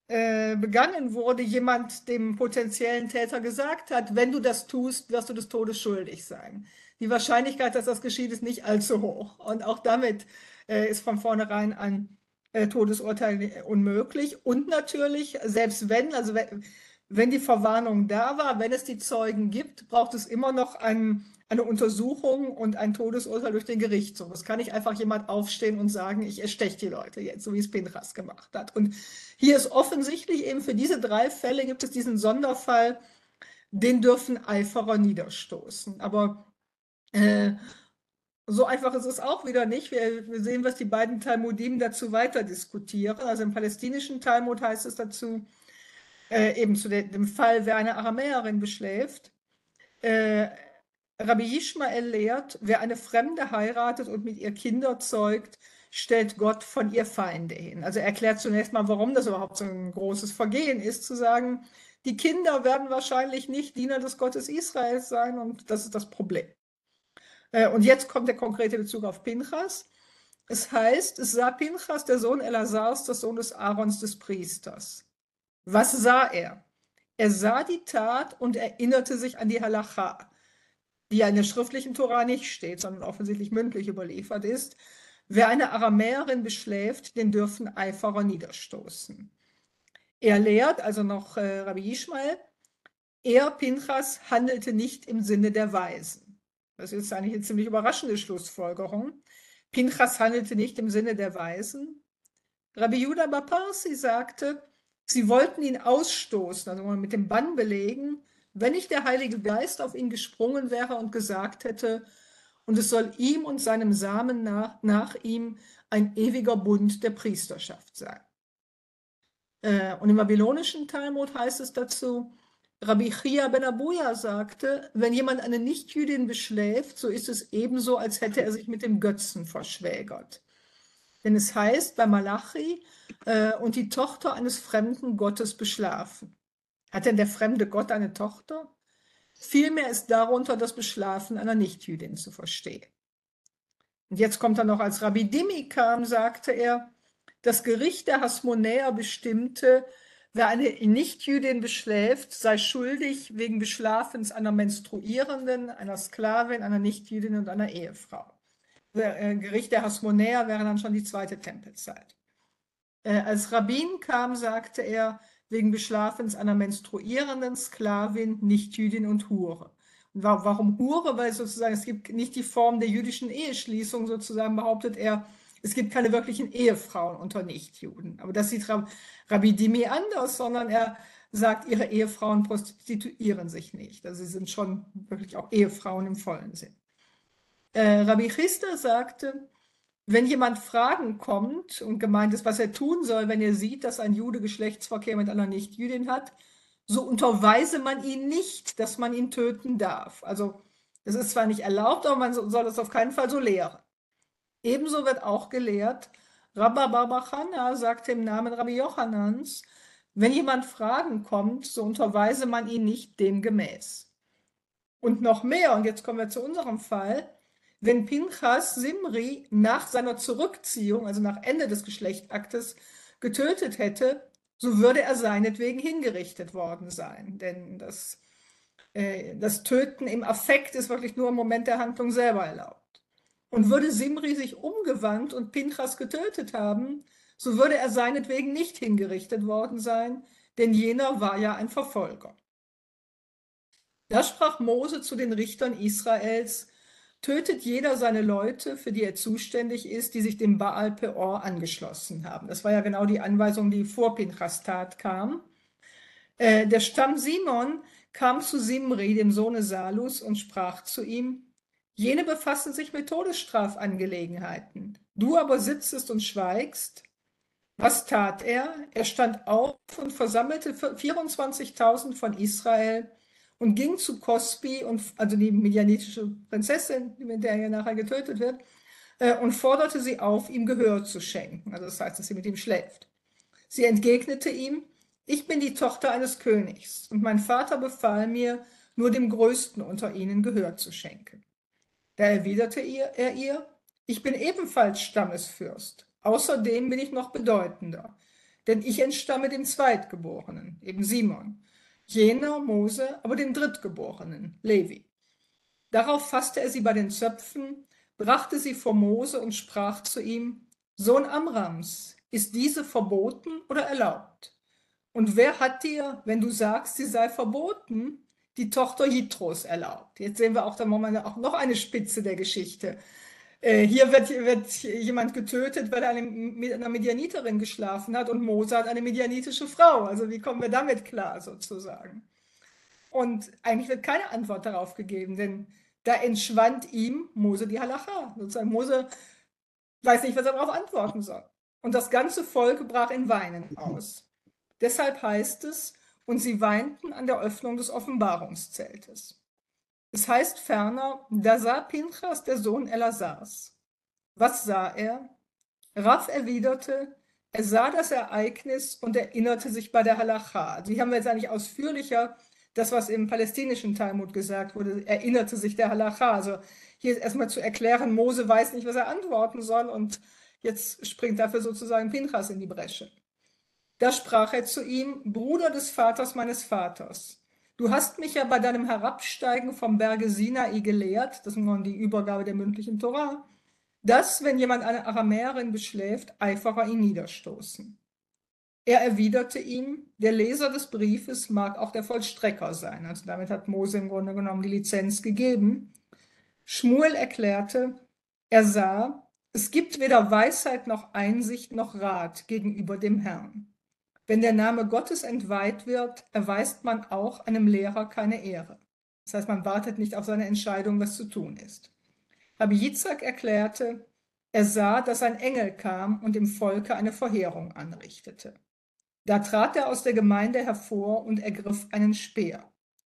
äh, begangen wurde, jemand dem potenziellen Täter gesagt hat, wenn du das tust, wirst du des Todes schuldig sein. Die Wahrscheinlichkeit, dass das geschieht, ist nicht allzu hoch. Und auch damit äh, ist von vornherein ein äh, Todesurteil unmöglich. Und natürlich, selbst wenn, also wenn, wenn die Verwarnung da war, wenn es die Zeugen gibt, braucht es immer noch ein, eine Untersuchung und ein Todesurteil durch den Gerichtshof. Es kann nicht einfach jemand aufstehen und sagen, ich ersteche die Leute jetzt, so wie es Pinchas gemacht hat. Und hier ist offensichtlich eben für diese drei Fälle gibt es diesen Sonderfall, den dürfen Eiferer niederstoßen. Aber äh, so einfach ist es auch wieder nicht. Wir, wir sehen, was die beiden Talmudim dazu weiter diskutieren. Also im palästinischen Talmud heißt es dazu, äh, eben zu de, dem Fall, wer eine Aramäerin beschläft. Äh, Rabbi Ishmael lehrt, wer eine Fremde heiratet und mit ihr Kinder zeugt, stellt Gott von ihr Feinde hin. Also er erklärt zunächst mal, warum das überhaupt so ein großes Vergehen ist, zu sagen, die Kinder werden wahrscheinlich nicht Diener des Gottes Israels sein und das ist das Problem. Und jetzt kommt der konkrete Bezug auf Pinchas. Es heißt, es sah Pinchas, der Sohn Elasars, des Sohnes Aarons, des Priesters. Was sah er? Er sah die Tat und erinnerte sich an die Halacha, die ja in der schriftlichen Tora nicht steht, sondern offensichtlich mündlich überliefert ist. Wer eine Aramäerin beschläft, den dürfen Eiferer niederstoßen. Er lehrt, also noch äh, Rabbi Ishmael, er, Pinchas, handelte nicht im Sinne der Weisen. Das ist eigentlich eine ziemlich überraschende Schlussfolgerung. Pinchas handelte nicht im Sinne der Weisen. Rabbi Judah bar Parsi sagte, sie wollten ihn ausstoßen, also mit dem Bann belegen, wenn nicht der Heilige Geist auf ihn gesprungen wäre und gesagt hätte, und es soll ihm und seinem Samen nach, nach ihm ein ewiger Bund der Priesterschaft sein. Äh, und im babylonischen Talmud heißt es dazu, Rabbi Chia ben Abuja sagte, wenn jemand eine Nichtjüdin beschläft, so ist es ebenso, als hätte er sich mit dem Götzen verschwägert. Denn es heißt bei Malachi, äh, und die Tochter eines fremden Gottes beschlafen. Hat denn der fremde Gott eine Tochter? Vielmehr ist darunter das Beschlafen einer Nichtjüdin zu verstehen. Und jetzt kommt er noch, als Rabbi Dimi kam, sagte er, das Gericht der Hasmonäer bestimmte, wer eine Nichtjüdin beschläft, sei schuldig wegen Beschlafens einer Menstruierenden, einer Sklavin, einer Nichtjüdin und einer Ehefrau. Das Gericht der Hasmonäer wäre dann schon die zweite Tempelzeit. Äh, als Rabbin kam, sagte er, wegen Beschlafens einer menstruierenden Sklavin, Nichtjüdin und Hure. Und warum Hure? Weil sozusagen es gibt nicht die Form der jüdischen Eheschließung, sozusagen behauptet er, es gibt keine wirklichen Ehefrauen unter Nichtjuden. Aber das sieht Rabbi Dimi anders, sondern er sagt, ihre Ehefrauen prostituieren sich nicht. Also sie sind schon wirklich auch Ehefrauen im vollen Sinn. Äh, Rabbi Chisda sagte, wenn jemand Fragen kommt und gemeint ist, was er tun soll, wenn er sieht, dass ein Jude Geschlechtsverkehr mit einer Nichtjüdin hat, so unterweise man ihn nicht, dass man ihn töten darf. Also es ist zwar nicht erlaubt, aber man soll das auf keinen Fall so lehren. Ebenso wird auch gelehrt, Rabba bar bar Chana sagte im Namen Rabbi Jochanans, wenn jemand Fragen kommt, so unterweise man ihn nicht demgemäß. Und noch mehr, und jetzt kommen wir zu unserem Fall, wenn Pinchas Simri nach seiner Zurückziehung, also nach Ende des Geschlechtsaktes, getötet hätte, so würde er seinetwegen hingerichtet worden sein. Denn das, äh, das Töten im Affekt ist wirklich nur im Moment der Handlung selber erlaubt. Und würde Simri sich umgewandt und Pinchas getötet haben, so würde er seinetwegen nicht hingerichtet worden sein, denn jener war ja ein Verfolger. Da sprach Mose zu den Richtern Israels, tötet jeder seine Leute, für die er zuständig ist, die sich dem Baal Peor angeschlossen haben. Das war ja genau die Anweisung, die vor Pinchas Tat kam. Äh, der Stamm Simon kam zu Simri, dem Sohne Salus, und sprach zu ihm, jene befassen sich mit Todesstrafangelegenheiten. Du aber sitzest und schweigst. Was tat er? Er stand auf und versammelte vierundzwanzigtausend von Israel und ging zu Kosbi, und, also die medianitische Prinzessin, mit der er nachher getötet wird, äh, und forderte sie auf, ihm Gehör zu schenken. Also das heißt, dass sie mit ihm schläft. Sie entgegnete ihm, ich bin die Tochter eines Königs, und mein Vater befahl mir, nur dem Größten unter ihnen Gehör zu schenken. Da erwiderte er ihr, ich bin ebenfalls Stammesfürst. Außerdem bin ich noch bedeutender, denn ich entstamme dem Zweitgeborenen, eben Simon, jener Mose, aber dem Drittgeborenen, Levi. Darauf fasste er sie bei den Zöpfen, brachte sie vor Mose und sprach zu ihm: Sohn Amrams, ist diese verboten oder erlaubt? Und wer hat dir, wenn du sagst, sie sei verboten, die Tochter Jitros erlaubt? Jetzt sehen wir auch dann mal auch noch eine Spitze der Geschichte. Äh, hier wird, wird jemand getötet, weil er eine, mit einer Midianiterin geschlafen hat, und Mose hat eine midianitische Frau. Also wie kommen wir damit klar sozusagen? Und eigentlich wird keine Antwort darauf gegeben, denn da entschwand ihm Mose die Halacha. Sozusagen Mose weiß nicht, was er darauf antworten soll. Und das ganze Volk brach in Weinen aus. Deshalb heißt es, und sie weinten an der Öffnung des Offenbarungszeltes. Es heißt ferner, da sah Pinchas, der Sohn Elasars. Was sah er? Rav erwiderte, er sah das Ereignis und erinnerte sich bei der Halacha. Also hier haben wir jetzt eigentlich ausführlicher das, was im palästinischen Talmud gesagt wurde, erinnerte sich der Halacha. Also hier ist erstmal zu erklären, Mose weiß nicht, was er antworten soll, und jetzt springt dafür sozusagen Pinchas in die Bresche. Da sprach er zu ihm: Bruder des Vaters meines Vaters, du hast mich ja bei deinem Herabsteigen vom Berge Sinai gelehrt, das ist nun die Übergabe der mündlichen Torah, dass, wenn jemand eine Aramäerin beschläft, Eiferer ihn niederstoßen. Er erwiderte ihm, der Leser des Briefes mag auch der Vollstrecker sein. Also damit hat Mose im Grunde genommen die Lizenz gegeben. Schmuel erklärte, er sah, es gibt weder Weisheit noch Einsicht noch Rat gegenüber dem Herrn. Wenn der Name Gottes entweiht wird, erweist man auch einem Lehrer keine Ehre. Das heißt, man wartet nicht auf seine Entscheidung, was zu tun ist. Rabbi Yitzhak erklärte, er sah, dass ein Engel kam und im Volke eine Verheerung anrichtete. Da trat er aus der Gemeinde hervor und ergriff einen Speer.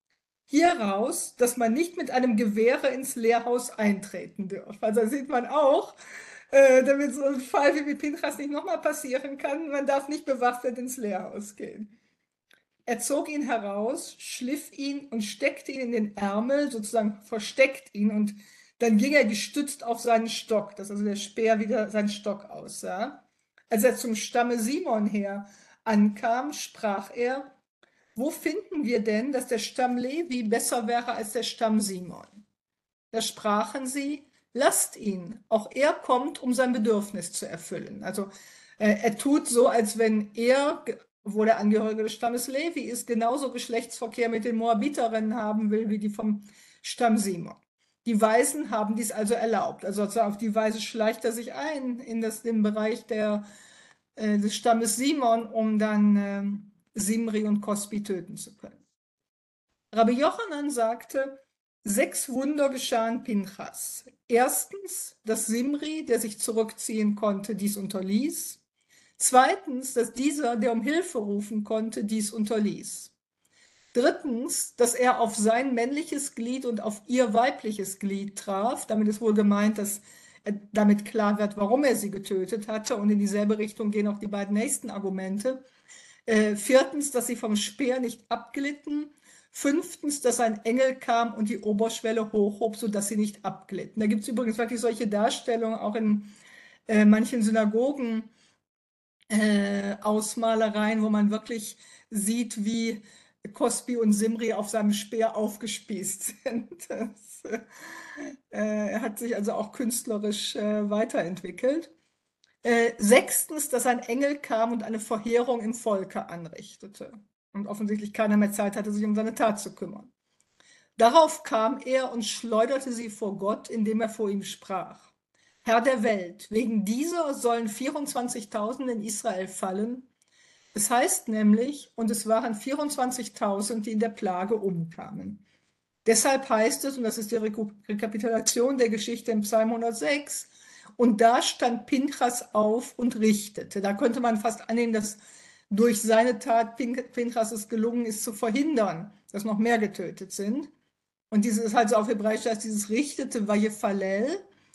Hieraus, dass man nicht mit einem Gewehre ins Lehrhaus eintreten darf. Also da sieht man auch, äh, damit so ein Fall wie mit Pinchas nicht nochmal passieren kann, man darf nicht bewaffnet ins Lehrhaus gehen. Er zog ihn heraus, schliff ihn und steckte ihn in den Ärmel, sozusagen versteckt ihn, und dann ging er gestützt auf seinen Stock, dass also der Speer wieder sein Stock aussah. Als er zum Stamme Simon her ankam, sprach er, wo finden wir denn, dass der Stamm Levi besser wäre als der Stamm Simon? Da sprachen sie, lasst ihn, auch er kommt, um sein Bedürfnis zu erfüllen. Also äh, er tut so, als wenn er, obwohl er Angehörige des Stammes Levi ist, genauso Geschlechtsverkehr mit den Moabiterinnen haben will, wie die vom Stamm Simon. Die Weisen haben dies also erlaubt. Also auf die Weise schleicht er sich ein in das, den Bereich der des Stammes Simon, um dann äh, Simri und Kosbi töten zu können. Rabbi Jochanan sagte, sechs Wunder geschahen Pinchas. Erstens, dass Simri, der sich zurückziehen konnte, dies unterließ. Zweitens, dass dieser, der um Hilfe rufen konnte, dies unterließ. Drittens, dass er auf sein männliches Glied und auf ihr weibliches Glied traf. Damit ist wohl gemeint, dass damit klar wird, warum er sie getötet hatte, und in dieselbe Richtung gehen auch die beiden nächsten Argumente. Äh, viertens, dass sie vom Speer nicht abglitten. Fünftens, dass ein Engel kam und die Oberschwelle hochhob, sodass sie nicht abglitten. Da gibt es übrigens wirklich solche Darstellungen, auch in äh, manchen Synagogen, äh, Ausmalereien, wo man wirklich sieht, wie Kosbi und Simri auf seinem Speer aufgespießt sind. Das, äh, er hat sich also auch künstlerisch äh, weiterentwickelt. Äh, sechstens, dass ein Engel kam und eine Verheerung im Volke anrichtete. Und offensichtlich keiner mehr Zeit hatte, sich um seine Tat zu kümmern. Darauf kam er und schleuderte sie vor Gott, indem er vor ihm sprach. Herr der Welt, wegen dieser sollen vierundzwanzigtausend in Israel fallen. Es heißt nämlich, und es waren vierundzwanzigtausend, die in der Plage umkamen. Deshalb heißt es, und das ist die Rekapitulation der Geschichte im Psalm hundertsechs, und da stand Pinchas auf und richtete. Da könnte man fast annehmen, dass durch seine Tat Pinchas es gelungen ist, zu verhindern, dass noch mehr getötet sind. Und dieses ist halt so auf Hebräisch, heißt dieses richtete Vayefalel,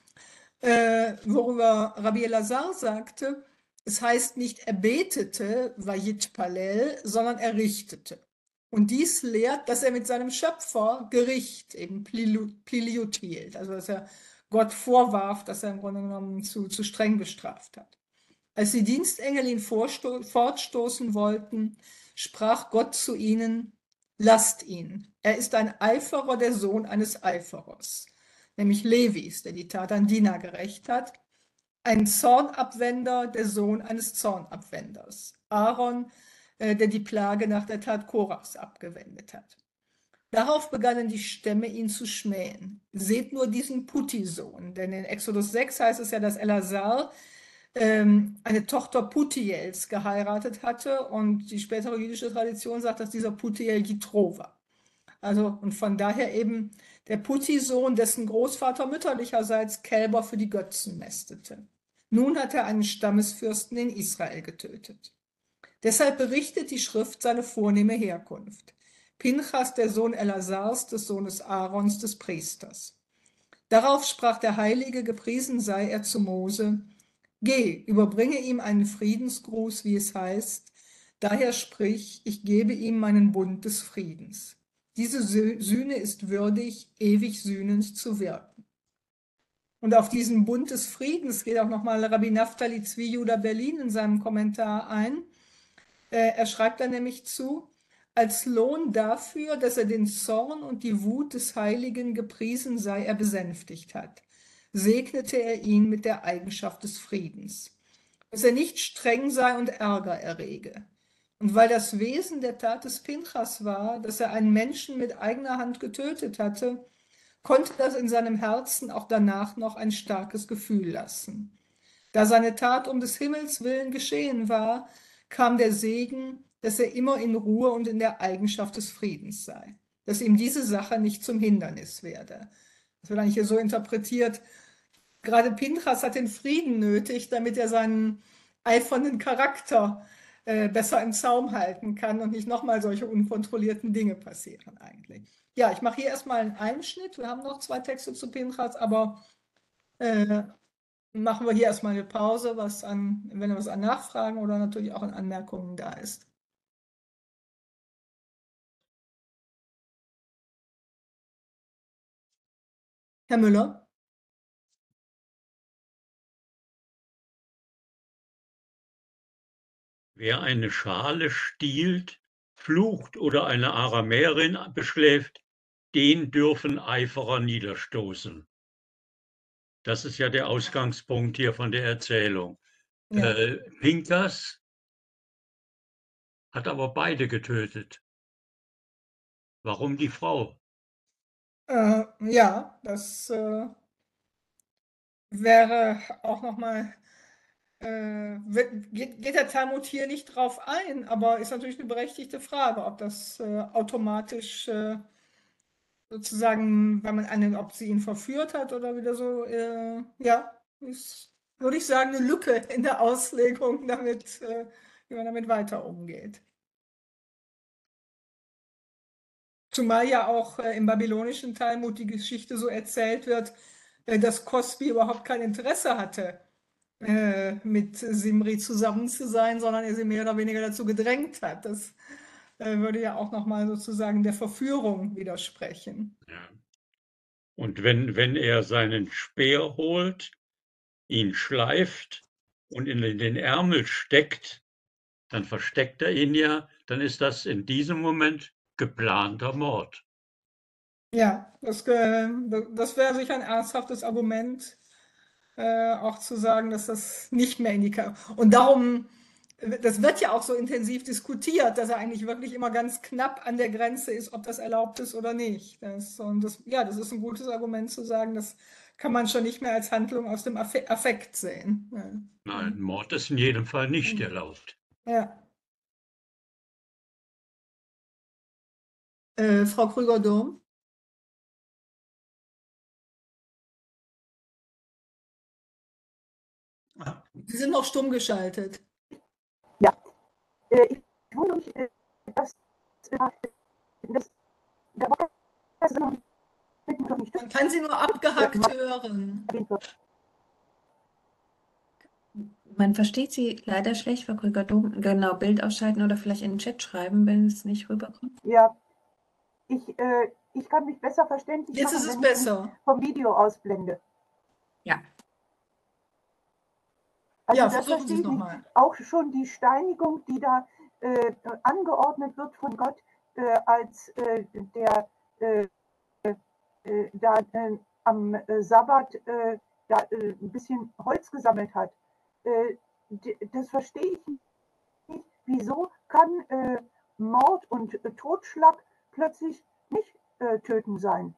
äh, worüber Rabbi Elazar sagte, es heißt nicht er betete, Vayitpalel, sondern er richtete. Und dies lehrt, dass er mit seinem Schöpfer Gericht, eben Pliliut hielt, also dass er Gott vorwarf, dass er im Grunde genommen zu, zu streng bestraft hat. Als die Dienstengel ihn vorsto- fortstoßen wollten, sprach Gott zu ihnen: Lasst ihn. Er ist ein Eiferer, der Sohn eines Eiferers, nämlich Levis, der die Tat an Dina gerächt hat. Ein Zornabwender, der Sohn eines Zornabwenders. Aaron, äh, der die Plage nach der Tat Korachs abgewendet hat. Darauf begannen die Stämme, ihn zu schmähen. Seht nur diesen Putti-Sohn, denn in Exodus sechs heißt es ja, dass Elazar ähm, eine Tochter Putiels geheiratet hatte und die spätere jüdische Tradition sagt, dass dieser Putiel Jitro war. Also, und von daher eben der Putti-Sohn, dessen Großvater mütterlicherseits Kälber für die Götzen mästete. Nun hat er einen Stammesfürsten in Israel getötet. Deshalb berichtet die Schrift seine vornehme Herkunft. Pinchas, der Sohn Elazars, des Sohnes Aarons, des Priesters. Darauf sprach der Heilige, gepriesen sei er, zu Mose: Geh, überbringe ihm einen Friedensgruß, wie es heißt. Daher sprich, ich gebe ihm meinen Bund des Friedens. Diese Sühne ist würdig, ewig sühnend zu wirken. Und auf diesen Bund des Friedens geht auch nochmal Rabbi Naftali Zvi Juda Berlin in seinem Kommentar ein. Er schreibt da nämlich zu: Als Lohn dafür, dass er den Zorn und die Wut des Heiligen, gepriesen sei, er besänftigt hat, segnete er ihn mit der Eigenschaft des Friedens, dass er nicht streng sei und Ärger errege. Und weil das Wesen der Tat des Pinchas war, dass er einen Menschen mit eigener Hand getötet hatte, konnte das in seinem Herzen auch danach noch ein starkes Gefühl lassen. Da seine Tat um des Himmels willen geschehen war, kam der Segen, dass er immer in Ruhe und in der Eigenschaft des Friedens sei, dass ihm diese Sache nicht zum Hindernis werde. Das wird eigentlich hier so interpretiert: Gerade Pinchas hat den Frieden nötig, damit er seinen eifernden Charakter äh, besser im Zaum halten kann und nicht nochmal solche unkontrollierten Dinge passieren eigentlich. Ja, ich mache hier erstmal einen Einschnitt. Wir haben noch zwei Texte zu Pinchas, aber äh, machen wir hier erstmal eine Pause, was an, wenn was an Nachfragen oder natürlich auch an Anmerkungen da ist. Herr Müller? Wer eine Schale stiehlt, flucht oder eine Aramäerin beschläft, den dürfen Eiferer niederstoßen. Das ist ja der Ausgangspunkt hier von der Erzählung. Ja. Äh, Pinchas hat aber beide getötet. Warum die Frau? Äh, ja, das äh, wäre auch nochmal, äh, geht, geht der Talmud hier nicht drauf ein, aber ist natürlich eine berechtigte Frage, ob das äh, automatisch äh, sozusagen, wenn man eine, ob sie ihn verführt hat oder wieder so, äh, ja, ist, würde ich sagen, eine Lücke in der Auslegung, damit, äh, wie man damit weiter umgeht. Zumal ja auch äh, im babylonischen Talmud die Geschichte so erzählt wird, äh, dass Cosby überhaupt kein Interesse hatte, äh, mit Simri zusammen zu sein, sondern er sie mehr oder weniger dazu gedrängt hat. Das äh, würde ja auch nochmal sozusagen der Verführung widersprechen. Ja. Und wenn, wenn er seinen Speer holt, ihn schleift und in den Ärmel steckt, dann versteckt er ihn ja, dann ist das in diesem Moment geplanter Mord. Ja, das, äh, das wäre sicher ein ernsthaftes Argument, äh, auch zu sagen, dass das nicht mehr in die Ka Und darum, das wird ja auch so intensiv diskutiert, dass er eigentlich wirklich immer ganz knapp an der Grenze ist, ob das erlaubt ist oder nicht. Das, und das, ja, das ist ein gutes Argument zu sagen, das kann man schon nicht mehr als Handlung aus dem Affe- Affekt sehen. Ja. Nein, Mord ist in jedem Fall nicht erlaubt. Ja. Äh, Frau Krüger-Durm? Ah, Sie sind noch stumm geschaltet. Ja, äh, ich wundere mich, äh, dass äh, das, der Podcast noch nicht Man kann sie nur abgehackt hören. erwähnt wird. Man versteht Sie leider schlecht, Frau Krüger-Dom. Genau, Bild ausschalten oder vielleicht in den Chat schreiben, wenn es nicht rüberkommt. Ja, ich, äh, ich kann mich besser verständlich Jetzt machen, ist es wenn besser. ich vom Video ausblende. Ja. Also Ja, das versuchen Sie verstehe es ich nicht. nochmal. Auch schon die Steinigung, die da äh, angeordnet wird von Gott, äh, als äh, der äh, äh, da äh, am äh, Sabbat äh, da äh, ein bisschen Holz gesammelt hat. Äh, d- das verstehe ich nicht. Wieso kann äh, Mord und äh, Totschlag plötzlich nicht äh, töten sein?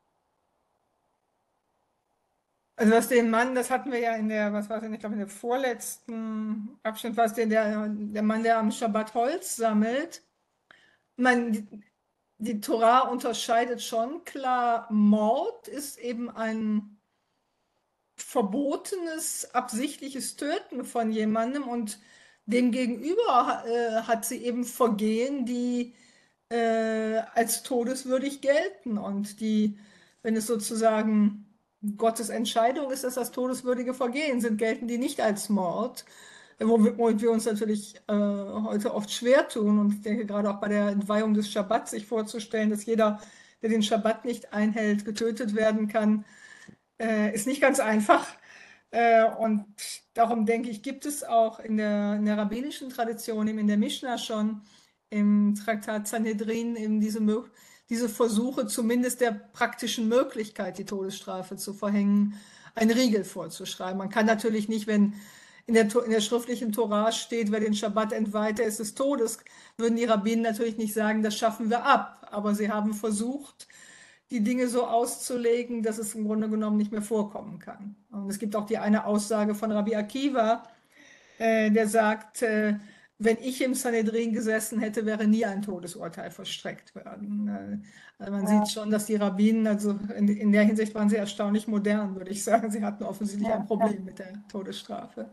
Also was den Mann, das hatten wir ja in der, was war es denn, ich glaube in der vorletzten Abschnitt, was der, der, der Mann, der am Schabbat Holz sammelt. Man, die, die Tora unterscheidet schon klar, Mord ist eben ein verbotenes, absichtliches Töten von jemandem und demgegenüber äh, hat sie eben Vergehen, die äh, als todeswürdig gelten und die, wenn es sozusagen Gottes Entscheidung ist, dass das todeswürdige Vergehen sind, gelten die nicht als Mord, womit wir uns natürlich äh, heute oft schwer tun. Und ich denke gerade auch bei der Entweihung des Schabbats sich vorzustellen, dass jeder, der den Schabbat nicht einhält, getötet werden kann, äh, ist nicht ganz einfach. Äh, und darum denke ich, gibt es auch in der, in der rabbinischen Tradition, eben in der Mishnah schon, im Traktat Sanhedrin, eben diese, diese Versuche, zumindest der praktischen Möglichkeit, die Todesstrafe zu verhängen, einen Riegel vorzuschreiben. Man kann natürlich nicht, wenn in der, in der schriftlichen Tora steht, wer den Schabbat entweiht, der ist des Todes, würden die Rabbinen natürlich nicht sagen, das schaffen wir ab. Aber sie haben versucht, die Dinge so auszulegen, dass es im Grunde genommen nicht mehr vorkommen kann. Und es gibt auch die eine Aussage von Rabbi Akiva, äh, der sagt, äh, wenn ich im Sanhedrin gesessen hätte, wäre nie ein Todesurteil verstreckt worden. Äh, also man Ja. sieht schon, dass die Rabbinen, also in, in der Hinsicht waren sie erstaunlich modern, würde ich sagen. Sie hatten offensichtlich Ja, ein ja. Problem mit der Todesstrafe.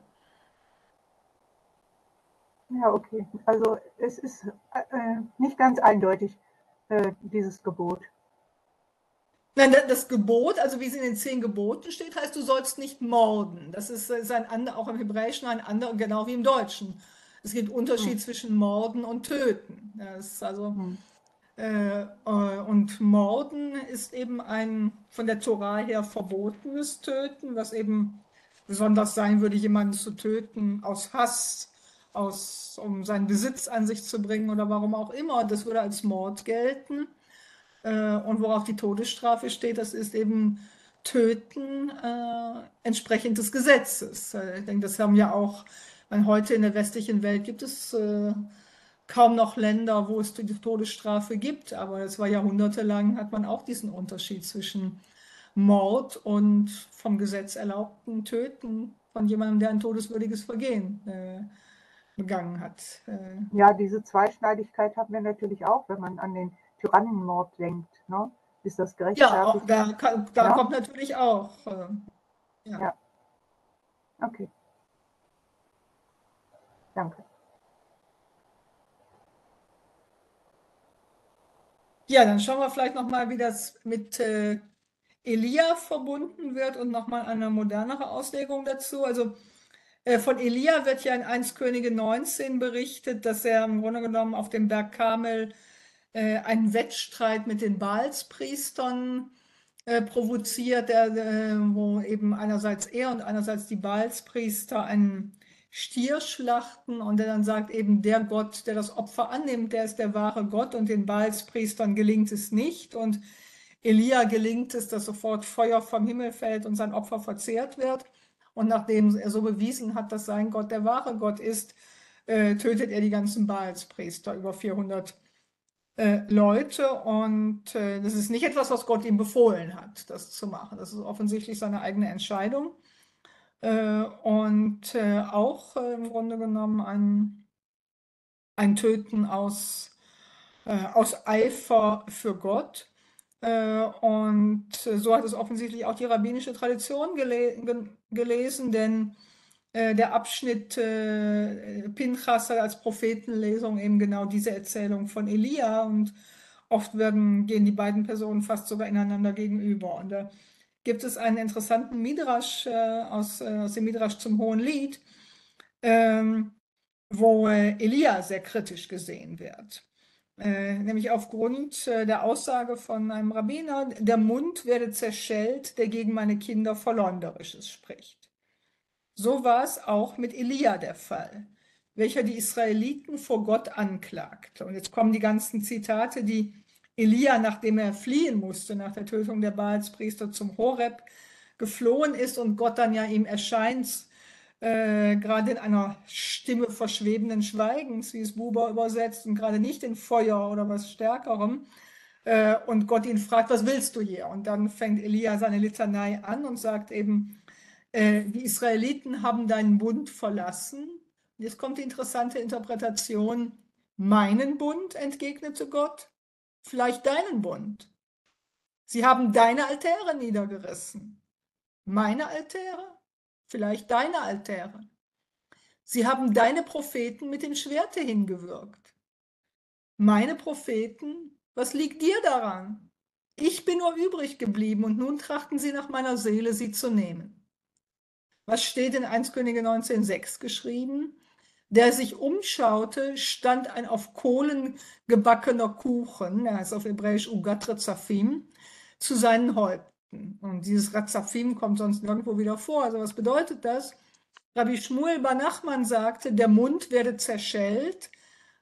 Ja, okay. Also es ist äh, nicht ganz eindeutig, äh, dieses Gebot. Nein, da- das Gebot, also wie es in den zehn Geboten steht, heißt, du sollst nicht morden. Das ist, ist ein ander, auch im Hebräischen ein anderer, genau wie im Deutschen. Es gibt Unterschied Hm. zwischen Morden und Töten. Ja, das ist also, Hm. äh, äh, und Morden ist eben ein von der Tora her verbotenes Töten, was eben besonders sein würde, jemanden zu töten aus Hass, aus, um seinen Besitz an sich zu bringen oder warum auch immer. Das würde als Mord gelten. Äh, und worauf die Todesstrafe steht, das ist eben Töten äh, entsprechend des Gesetzes. Äh, ich denke, das haben ja auch, weil heute in der westlichen Welt gibt es äh, kaum noch Länder, wo es die Todesstrafe gibt, aber es war jahrhundertelang, hat man auch diesen Unterschied zwischen Mord und vom Gesetz erlaubten Töten von jemandem, der ein todeswürdiges Vergehen äh, begangen hat. Äh, Ja, diese Zweischneidigkeit haben wir natürlich auch, wenn man an den Tyrannenmord denkt. Ne? Ist das ja, auch gerechtfertigt? da, kann, da Ja? kommt natürlich auch, äh, ja. Ja. Okay. Danke. Ja, dann schauen wir vielleicht nochmal, wie das mit äh, Elia verbunden wird und nochmal eine modernere Auslegung dazu. Also äh, von Elia wird ja in eins Könige neunzehn berichtet, dass er im Grunde genommen auf dem Berg Karmel äh, einen Wettstreit mit den Baalspriestern äh, provoziert, der, äh, wo eben einerseits er und einerseits die Baalspriester einen Stier schlachten und der dann sagt, eben der Gott, der das Opfer annimmt, der ist der wahre Gott und den Baalspriestern gelingt es nicht und Elia gelingt es, dass sofort Feuer vom Himmel fällt und sein Opfer verzehrt wird. Und nachdem er so bewiesen hat, dass sein Gott der wahre Gott ist, äh, tötet er die ganzen Baalspriester, über vierhundert äh, Leute. Und äh, das ist nicht etwas, was Gott ihm befohlen hat, das zu machen. Das ist offensichtlich seine eigene Entscheidung. Äh, und äh, auch äh, im Grunde genommen ein, ein Töten aus, äh, aus Eifer für Gott. Äh, und so hat es offensichtlich auch die rabbinische Tradition gele ge gelesen, denn äh, der Abschnitt äh, Pinchas hat als Prophetenlesung eben genau diese Erzählung von Elia und oft werden, gehen die beiden Personen fast sogar ineinander gegenüber. Und da gibt es einen interessanten Midrasch äh, aus, äh, aus dem Midrasch zum Hohen Lied, ähm, wo äh, Elia sehr kritisch gesehen wird. Äh, nämlich aufgrund äh, der Aussage von einem Rabbiner, der Mund werde zerschellt, der gegen meine Kinder Verleumderisches spricht. So war es auch mit Elia der Fall, welcher die Israeliten vor Gott anklagte. Und jetzt kommen die ganzen Zitate, die Elia, nachdem er fliehen musste, nach der Tötung der Baalspriester zum Horeb, geflohen ist und Gott dann ja ihm erscheint, äh, gerade in einer Stimme verschwebenden Schweigens, wie es Buber übersetzt, und gerade nicht in Feuer oder was Stärkerem. Äh, und Gott ihn fragt, was willst du hier? Und dann fängt Elia seine Litanei an und sagt eben, äh, die Israeliten haben deinen Bund verlassen. Und jetzt kommt die interessante Interpretation, meinen Bund, entgegnete Gott, vielleicht deinen Bund. Sie haben deine Altäre niedergerissen. Meine Altäre? Vielleicht deine Altäre. Sie haben deine Propheten mit dem Schwerte hingewürgt. Meine Propheten, was liegt dir daran? Ich bin nur übrig geblieben und nun trachten sie nach meiner Seele, sie zu nehmen. Was steht in erster Könige neunzehn sechs geschrieben? Der sich umschaute, stand ein auf Kohlen gebackener Kuchen, der heißt auf Hebräisch Ugat Rezafim, zu seinen Häupten. Und dieses Rezafim kommt sonst nirgendwo wieder vor. Also was bedeutet das? Rabbi Shmuel bar Nachman sagte, der Mund werde zerschellt,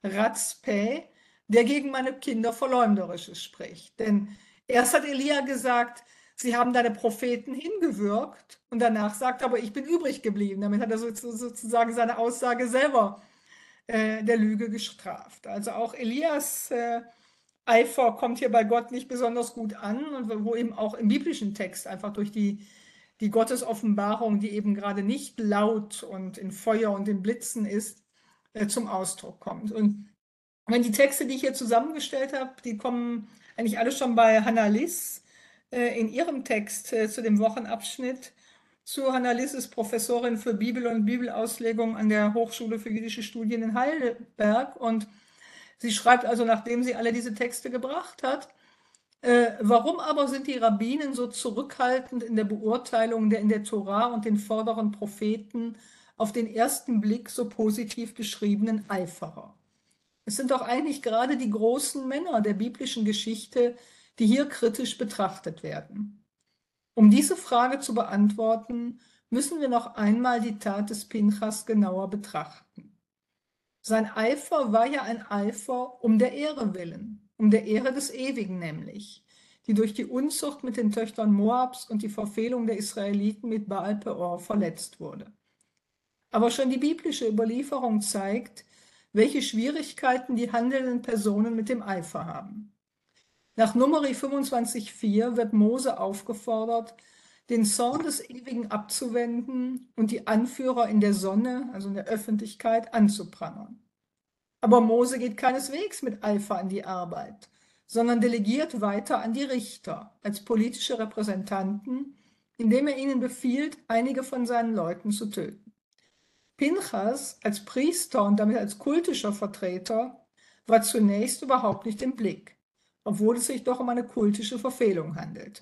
Ratzpä, der gegen meine Kinder Verleumderisches spricht. Denn erst hat Elia gesagt, sie haben deine Propheten hingewürgt und danach sagt er, aber ich bin übrig geblieben. Damit hat er sozusagen seine Aussage selber äh, der Lüge gestraft. Also auch Elias äh, Eifer kommt hier bei Gott nicht besonders gut an und wo eben auch im biblischen Text einfach durch die, die Gottesoffenbarung, die eben gerade nicht laut und in Feuer und in Blitzen ist, äh, zum Ausdruck kommt. Und wenn die Texte, die ich hier zusammengestellt habe, die kommen eigentlich alle schon bei Hannah Liss äh, in ihrem Text äh, zu dem Wochenabschnitt. Zu Hannah Liss ist Professorin für Bibel und Bibelauslegung an der Hochschule für jüdische Studien in Heidelberg und sie schreibt also, nachdem sie alle diese Texte gebracht hat, äh, warum aber sind die Rabbinen so zurückhaltend in der Beurteilung der in der Tora und den vorderen Propheten auf den ersten Blick so positiv beschriebenen Eiferer? Es sind doch eigentlich gerade die großen Männer der biblischen Geschichte, die hier kritisch betrachtet werden. Um diese Frage zu beantworten, müssen wir noch einmal die Tat des Pinchas genauer betrachten. Sein Eifer war ja ein Eifer um der Ehre willen, um der Ehre des Ewigen nämlich, die durch die Unzucht mit den Töchtern Moabs und die Verfehlung der Israeliten mit Baal Peor verletzt wurde. Aber schon die biblische Überlieferung zeigt, welche Schwierigkeiten die handelnden Personen mit dem Eifer haben. Nach Numeri fünfundzwanzig vier wird Mose aufgefordert, den Zorn des Ewigen abzuwenden und die Anführer in der Sonne, also in der Öffentlichkeit, anzuprangern. Aber Mose geht keineswegs mit Eifer an die Arbeit, sondern delegiert weiter an die Richter als politische Repräsentanten, indem er ihnen befiehlt, einige von seinen Leuten zu töten. Pinchas als Priester und damit als kultischer Vertreter war zunächst überhaupt nicht im Blick, obwohl es sich doch um eine kultische Verfehlung handelte.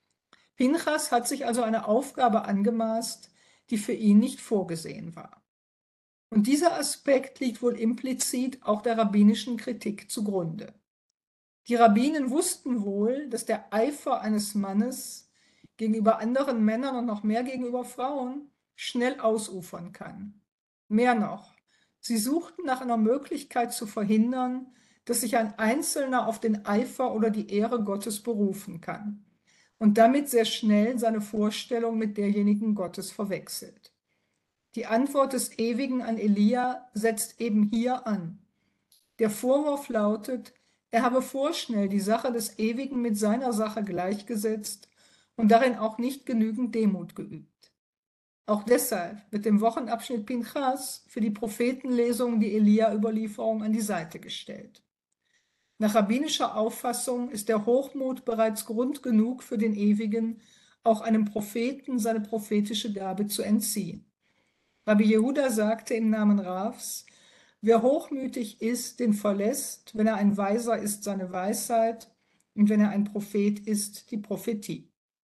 Pinchas hat sich also eine Aufgabe angemaßt, die für ihn nicht vorgesehen war. Und dieser Aspekt liegt wohl implizit auch der rabbinischen Kritik zugrunde. Die Rabbinen wussten wohl, dass der Eifer eines Mannes gegenüber anderen Männern und noch mehr gegenüber Frauen schnell ausufern kann. Mehr noch, sie suchten nach einer Möglichkeit zu verhindern, dass sich ein Einzelner auf den Eifer oder die Ehre Gottes berufen kann und damit sehr schnell seine Vorstellung mit derjenigen Gottes verwechselt. Die Antwort des Ewigen an Elia setzt eben hier an. Der Vorwurf lautet, er habe vorschnell die Sache des Ewigen mit seiner Sache gleichgesetzt und darin auch nicht genügend Demut geübt. Auch deshalb wird dem Wochenabschnitt Pinchas für die Prophetenlesung die Elia-Überlieferung an die Seite gestellt. Nach rabbinischer Auffassung ist der Hochmut bereits Grund genug für den Ewigen, auch einem Propheten seine prophetische Gabe zu entziehen. Rabbi Jehuda sagte im Namen Ravs, wer hochmütig ist, den verlässt, wenn er ein Weiser ist, seine Weisheit und wenn er ein Prophet ist, die Prophetie.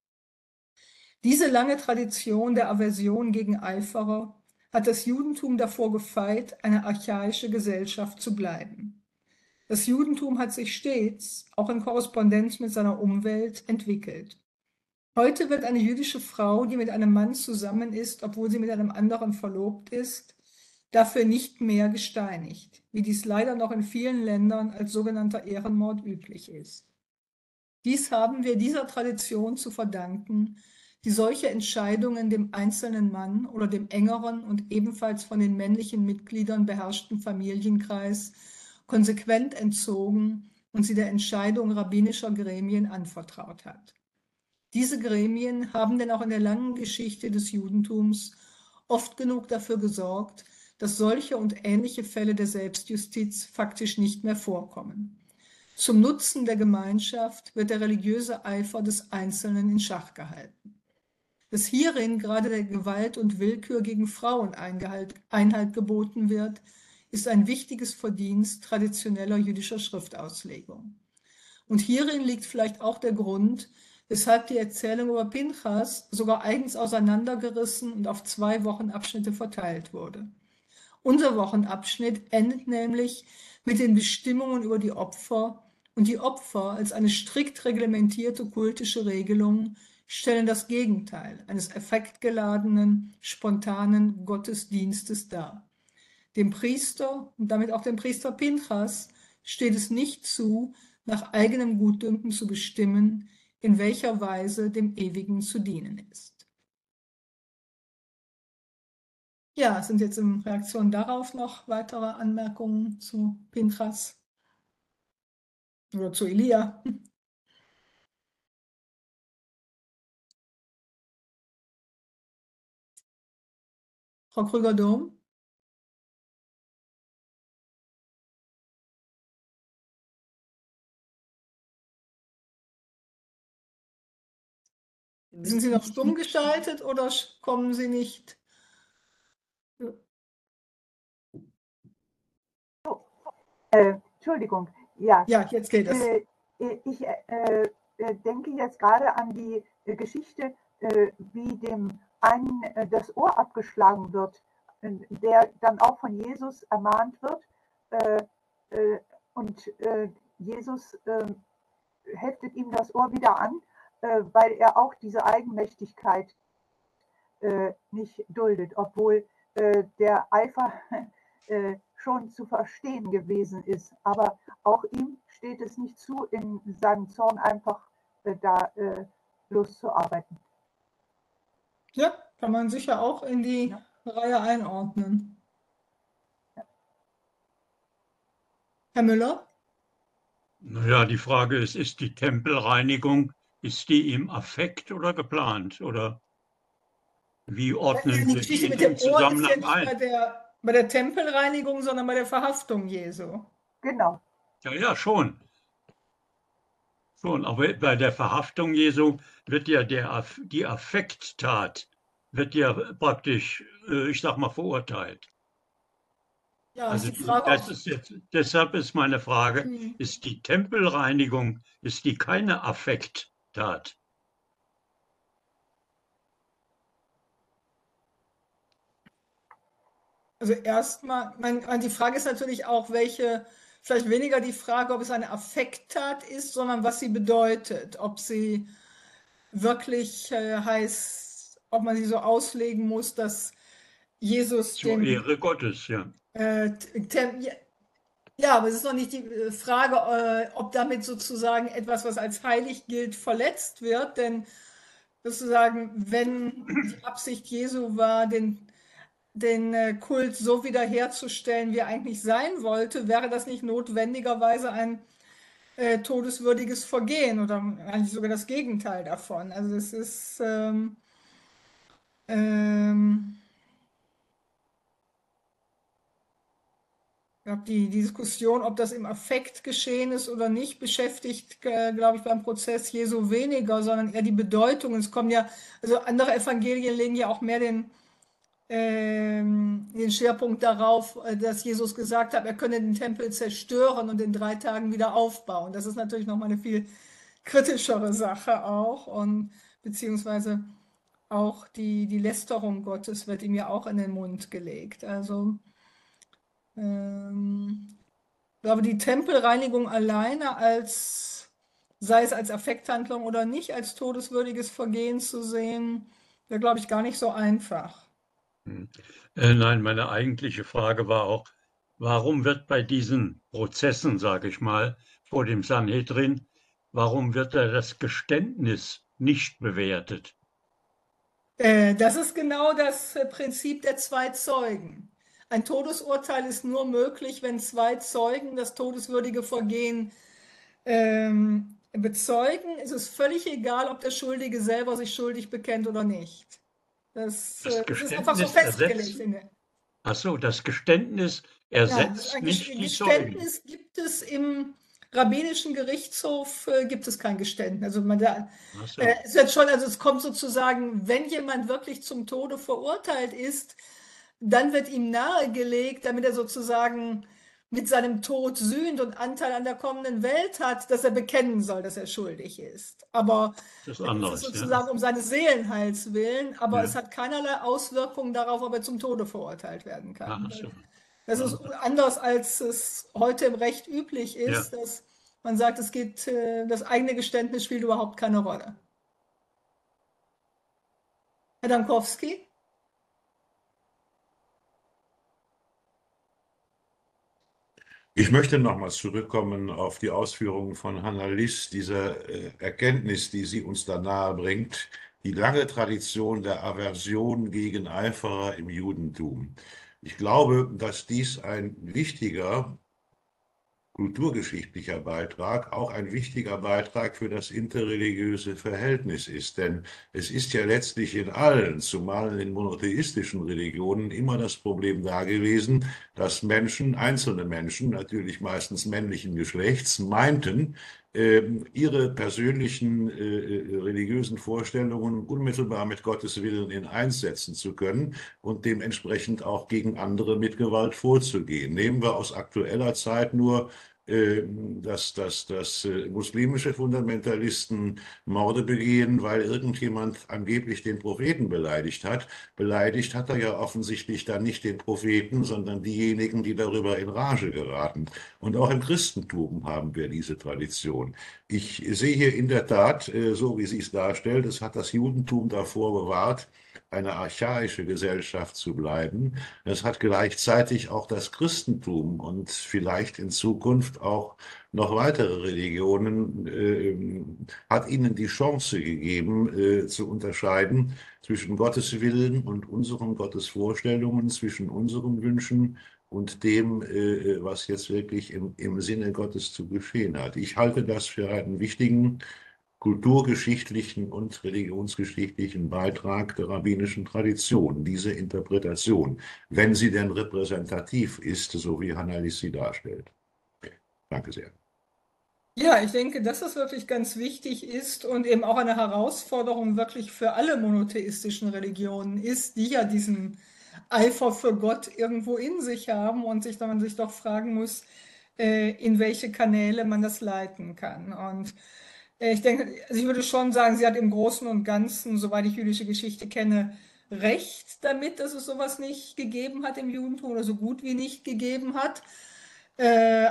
Diese lange Tradition der Aversion gegen Eiferer hat das Judentum davor gefeit, eine archaische Gesellschaft zu bleiben. Das Judentum hat sich stets, auch in Korrespondenz mit seiner Umwelt, entwickelt. Heute wird eine jüdische Frau, die mit einem Mann zusammen ist, obwohl sie mit einem anderen verlobt ist, dafür nicht mehr gesteinigt, wie dies leider noch in vielen Ländern als sogenannter Ehrenmord üblich ist. Dies haben wir dieser Tradition zu verdanken, die solche Entscheidungen dem einzelnen Mann oder dem engeren und ebenfalls von den männlichen Mitgliedern beherrschten Familienkreis konsequent entzogen und sie der Entscheidung rabbinischer Gremien anvertraut hat. Diese Gremien haben denn auch in der langen Geschichte des Judentums oft genug dafür gesorgt, dass solche und ähnliche Fälle der Selbstjustiz faktisch nicht mehr vorkommen. Zum Nutzen der Gemeinschaft wird der religiöse Eifer des Einzelnen in Schach gehalten. Dass hierin gerade der Gewalt und Willkür gegen Frauen Einhalt, Einhalt geboten wird, ist ein wichtiges Verdienst traditioneller jüdischer Schriftauslegung. Und hierin liegt vielleicht auch der Grund, weshalb die Erzählung über Pinchas sogar eigens auseinandergerissen und auf zwei Wochenabschnitte verteilt wurde. Unser Wochenabschnitt endet nämlich mit den Bestimmungen über die Opfer, und die Opfer als eine strikt reglementierte kultische Regelung stellen das Gegenteil eines affektgeladenen, spontanen Gottesdienstes dar. Dem Priester und damit auch dem Priester Pinchas steht es nicht zu, nach eigenem Gutdünken zu bestimmen, in welcher Weise dem Ewigen zu dienen ist. Ja, sind jetzt in Reaktion darauf noch weitere Anmerkungen zu Pinchas oder zu Elia? Frau Krüger-Dom? Sind Sie noch stumm geschaltet oder kommen Sie nicht? Äh, Entschuldigung, ja. Ja, jetzt geht es. Äh, ich äh, äh, denke jetzt gerade an die äh, Geschichte, äh, wie dem einen äh, das Ohr abgeschlagen wird, äh, der dann auch von Jesus ermahnt wird. Äh, äh, und äh, Jesus ähm, heftet ihm das Ohr wieder an, äh, weil er auch diese Eigenmächtigkeit äh, nicht duldet, obwohl äh, der Eifer äh, schon zu verstehen gewesen ist. Aber auch ihm steht es nicht zu, in seinem Zorn einfach äh, da äh, loszuarbeiten. Ja, kann man sicher auch in die Ja. Reihe einordnen. Herr Müller? Naja, die Frage ist, ist die Tempelreinigung, ist die im Affekt oder geplant? Oder wie ordnen Die wir die Geschichte in mit den dem Ohr ist ja Zusammenhang nicht bei ein? der, bei der Tempelreinigung, sondern bei der Verhaftung Jesu. Genau. Ja, ja, schon. Schon, aber bei der Verhaftung Jesu wird ja der, die Affekttat, wird ja praktisch, äh, ich sag mal, verurteilt. Ja, Also ist die Frage, das ob ist jetzt, deshalb ist meine Frage, Hm. ist die Tempelreinigung, ist die keine Affekttat? Also erstmal, mein, die Frage ist natürlich auch, welche, vielleicht weniger die Frage, ob es eine Affekttat ist, sondern was sie bedeutet. Ob sie wirklich äh, heißt, ob man sie so auslegen muss, dass Jesus Zur den Ehre Gottes, ja. äh, tem, ja, ja, aber es ist noch nicht die äh, Frage, äh, ob damit sozusagen etwas, was als heilig gilt, verletzt wird. Denn sozusagen, wenn die Absicht Jesu war, den den äh, Kult so wiederherzustellen, wie er eigentlich sein wollte, wäre das nicht notwendigerweise ein äh, todeswürdiges Vergehen oder eigentlich sogar das Gegenteil davon. Also es ist ähm, ähm, ich glaube, die, die Diskussion, ob das im Affekt geschehen ist oder nicht, beschäftigt, äh, glaube ich, beim Prozess Jesu weniger, sondern eher die Bedeutung. Es kommen ja, also andere Evangelien legen ja auch mehr den ähm, den Schwerpunkt darauf, äh, dass Jesus gesagt hat, er könne den Tempel zerstören und in drei Tagen wieder aufbauen. Das ist natürlich nochmal eine viel kritischere Sache auch und beziehungsweise auch die, die Lästerung Gottes wird ihm ja auch in den Mund gelegt. Also ähm, ich glaube, die Tempelreinigung alleine als sei es als Affekthandlung oder nicht, als todeswürdiges Vergehen zu sehen, wäre, glaube ich, gar nicht so einfach. Hm. Äh, nein, meine eigentliche Frage war auch, warum wird bei diesen Prozessen, sage ich mal, vor dem Sanhedrin, warum wird da das Geständnis nicht bewertet? Äh, Das ist genau das äh, Prinzip der zwei Zeugen. Ein Todesurteil ist nur möglich, wenn zwei Zeugen das todeswürdige Vergehen ähm, bezeugen. Es ist völlig egal, ob der Schuldige selber sich schuldig bekennt oder nicht. Das, Das äh, das ist einfach so Geständnis festgelegt. ersetzt, In der, ach so, das Geständnis ja, das ist ersetzt ein nicht Ges- die Zeugen. Geständnis gibt es im rabbinischen Gerichtshof, äh, gibt es kein Geständnis. Also man da, Ach so. äh, es wird schon, also es kommt sozusagen, wenn jemand wirklich zum Tode verurteilt ist, dann wird ihm nahegelegt, damit er sozusagen mit seinem Tod sühnt und Anteil an der kommenden Welt hat, dass er bekennen soll, dass er schuldig ist. Aber Das ist es ist anderes, ja. sozusagen um seines Seelenheils willen, aber Ja. es hat keinerlei Auswirkungen darauf, ob er zum Tode verurteilt werden kann. Ach so. Das ist Ja. anders, als es heute im Recht üblich Ja. ist, dass man sagt, es geht, äh, das eigene Geständnis spielt überhaupt keine Rolle. Herr Dankowski? Ich möchte nochmals zurückkommen auf die Ausführungen von Hannah Liss, dieser äh, Erkenntnis, die sie uns da nahe bringt, die lange Tradition der Aversion gegen Eiferer im Judentum. Ich glaube, dass dies ein wichtiger kulturgeschichtlicher Beitrag, auch ein wichtiger Beitrag für das interreligiöse Verhältnis ist. Denn es ist ja letztlich in allen, zumal in den monotheistischen Religionen, immer das Problem da gewesen, dass Menschen, einzelne Menschen, natürlich meistens männlichen Geschlechts, meinten, ihre persönlichen äh, religiösen Vorstellungen unmittelbar mit Gottes Willen in eins setzen zu können und dementsprechend auch gegen andere mit Gewalt vorzugehen. Nehmen wir aus aktueller Zeit nur, äh, dass, dass, dass äh, muslimische Fundamentalisten Morde begehen, weil irgendjemand angeblich den Propheten beleidigt hat. Beleidigt hat er ja offensichtlich dann nicht den Propheten, sondern diejenigen, die darüber in Rage geraten. Und auch im Christentum haben wir diese Tradition. Ich sehe hier in der Tat, so wie sie es darstellt, es hat das Judentum davor bewahrt, eine archaische Gesellschaft zu bleiben. Es hat gleichzeitig auch das Christentum und vielleicht in Zukunft auch noch weitere Religionen, äh, hat ihnen die Chance gegeben, äh, zu unterscheiden zwischen Gottes Willen und unseren Gottesvorstellungen, zwischen unseren Wünschen und dem, äh, was jetzt wirklich im, im Sinne Gottes zu geschehen hat. Ich halte das für einen wichtigen kulturgeschichtlichen und religionsgeschichtlichen Beitrag der rabbinischen Tradition, diese Interpretation, wenn sie denn repräsentativ ist, so wie Hannah Liss sie darstellt. Danke sehr. Ja, ich denke, dass das wirklich ganz wichtig ist und eben auch eine Herausforderung wirklich für alle monotheistischen Religionen ist, die ja diesen Eifer für Gott irgendwo in sich haben und sich, man sich doch fragen muss, äh, in welche Kanäle man das leiten kann. Und äh, ich denke, also ich würde schon sagen, sie hat im Großen und Ganzen, soweit ich jüdische Geschichte kenne, recht damit, dass es sowas nicht gegeben hat im Judentum oder so gut wie nicht gegeben hat. Äh,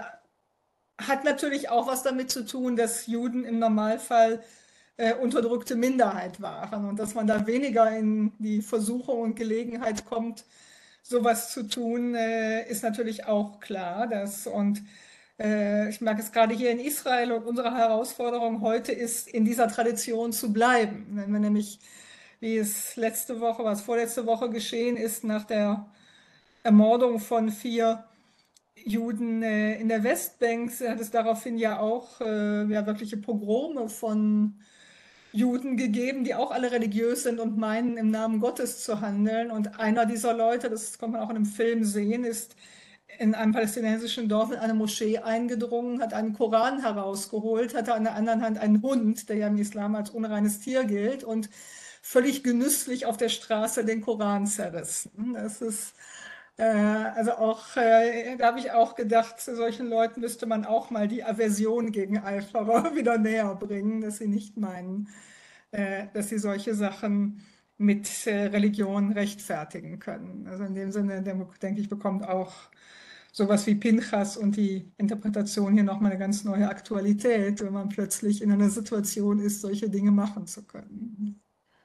hat natürlich auch was damit zu tun, dass Juden im Normalfall äh, unterdrückte Minderheit waren und dass man da weniger in die Versuchung und Gelegenheit kommt, sowas zu tun, äh, ist natürlich auch klar. Dass, und äh, ich merke es gerade hier in Israel und unsere Herausforderung heute ist, in dieser Tradition zu bleiben. Wenn wir nämlich, wie es letzte Woche, was vorletzte Woche geschehen ist, nach der Ermordung von vier Juden äh, in der Westbank, hat es daraufhin ja auch äh, ja, wirkliche Pogrome von Juden gegeben, die auch alle religiös sind und meinen, im Namen Gottes zu handeln. Und einer dieser Leute, das kann man auch in einem Film sehen, ist in einem palästinensischen Dorf in eine Moschee eingedrungen, hat einen Koran herausgeholt, hatte an der anderen Hand einen Hund, der ja im Islam als unreines Tier gilt, und völlig genüsslich auf der Straße den Koran zerrissen. Das ist äh, also auch, äh, da habe ich auch gedacht, zu solchen Leuten müsste man auch mal die Aversion gegen Eiferer wieder näher bringen, dass sie nicht meinen, äh, dass sie solche Sachen mit äh, Religion rechtfertigen können. Also in dem Sinne, denke ich, bekommt auch sowas wie Pinchas und die Interpretation hier nochmal eine ganz neue Aktualität, wenn man plötzlich in einer Situation ist, solche Dinge machen zu können.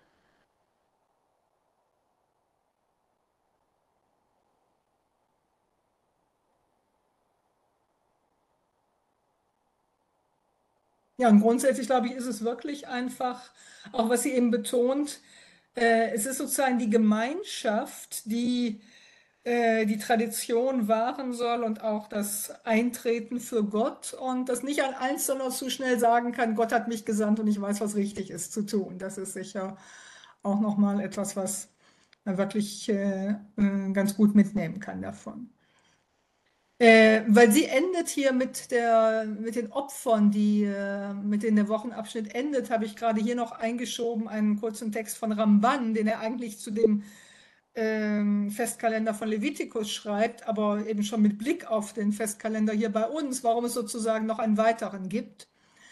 Ja, und grundsätzlich, glaube ich, ist es wirklich einfach, auch was sie eben betont, äh, es ist sozusagen die Gemeinschaft, die äh, die Tradition wahren soll und auch das Eintreten für Gott und das nicht ein Einzelner zu schnell sagen kann, Gott hat mich gesandt und ich weiß, was richtig ist zu tun. Das ist sicher auch nochmal etwas, was man wirklich äh, äh, ganz gut mitnehmen kann davon. Äh, weil sie endet hier mit der, mit den Opfern, die, äh, mit denen der Wochenabschnitt endet, habe ich gerade hier noch eingeschoben einen kurzen Text von Ramban, den er eigentlich zu dem ähm, Festkalender von Levitikus schreibt, aber eben schon mit Blick auf den Festkalender hier bei uns, warum es sozusagen noch einen weiteren gibt.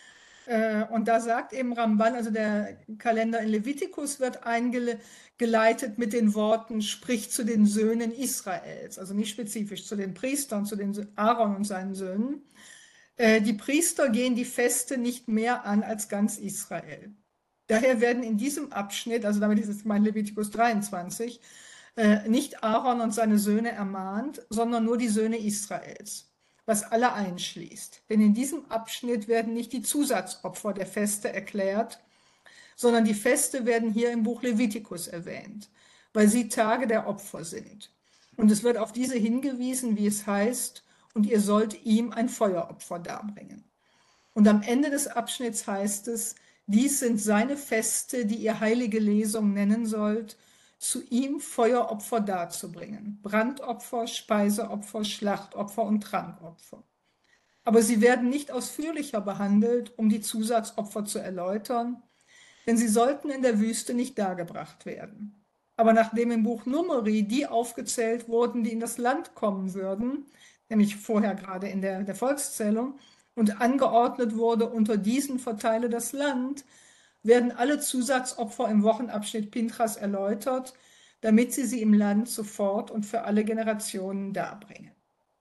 Äh, und da sagt eben Ramban, also der Kalender in Levitikus wird eingeleitet mit den Worten, sprich zu den Söhnen Israels, also nicht spezifisch zu den Priestern, zu den Aaron und seinen Söhnen. Äh, die Priester gehen die Feste nicht mehr an als ganz Israel. Daher werden in diesem Abschnitt, also damit ist es mein Levitikus dreiundzwanzig, äh, nicht Aaron und seine Söhne ermahnt, sondern nur die Söhne Israels, was alle einschließt. Denn in diesem Abschnitt werden nicht die Zusatzopfer der Feste erklärt, sondern die Feste werden hier im Buch Levitikus erwähnt, weil sie Tage der Opfer sind. Und es wird auf diese hingewiesen, wie es heißt, und ihr sollt ihm ein Feueropfer darbringen. Und am Ende des Abschnitts heißt es, dies sind seine Feste, die ihr heilige Lesung nennen sollt, zu ihm Feueropfer darzubringen, Brandopfer, Speiseopfer, Schlachtopfer und Trankopfer. Aber sie werden nicht ausführlicher behandelt, um die Zusatzopfer zu erläutern, denn sie sollten in der Wüste nicht dargebracht werden. Aber nachdem im Buch Numeri die aufgezählt wurden, die in das Land kommen würden, nämlich vorher gerade in der, der Volkszählung, und angeordnet wurde, unter diesen verteile das Land, werden alle Zusatzopfer im Wochenabschnitt Pinchas erläutert, damit sie sie im Land sofort und für alle Generationen darbringen.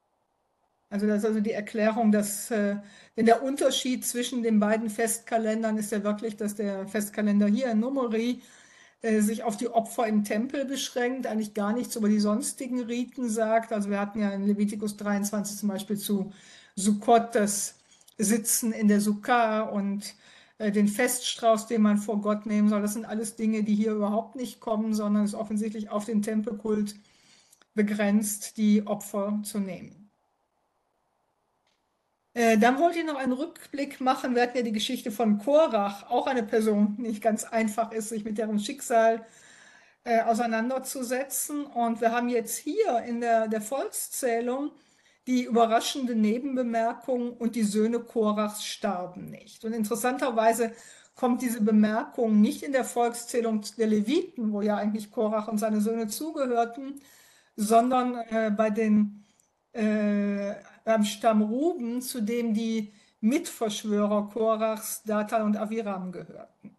Also das ist also die Erklärung, dass äh, denn der Unterschied zwischen den beiden Festkalendern ist ja wirklich, dass der Festkalender hier in Numeri äh, sich auf die Opfer im Tempel beschränkt, eigentlich gar nichts über die sonstigen Riten sagt. Also wir hatten ja in Levitikus dreiundzwanzig zum Beispiel zu Sukkot das Sitzen in der Sukkah und äh, den Feststrauß, den man vor Gott nehmen soll. Das sind alles Dinge, die hier überhaupt nicht kommen, sondern es ist offensichtlich auf den Tempelkult begrenzt, die Opfer zu nehmen. Äh, dann wollte ich noch einen Rückblick machen. Wir hatten ja die Geschichte von Korach, auch eine Person, die nicht ganz einfach ist, sich mit deren Schicksal äh, auseinanderzusetzen. Und wir haben jetzt hier in der, der Volkszählung die überraschende Nebenbemerkung, und die Söhne Korachs starben nicht. Und interessanterweise kommt diese Bemerkung nicht in der Volkszählung der Leviten, wo ja eigentlich Korach und seine Söhne zugehörten, sondern äh, bei den äh, beim Stamm Ruben, zu dem die Mitverschwörer Korachs, Datan und Aviram gehörten.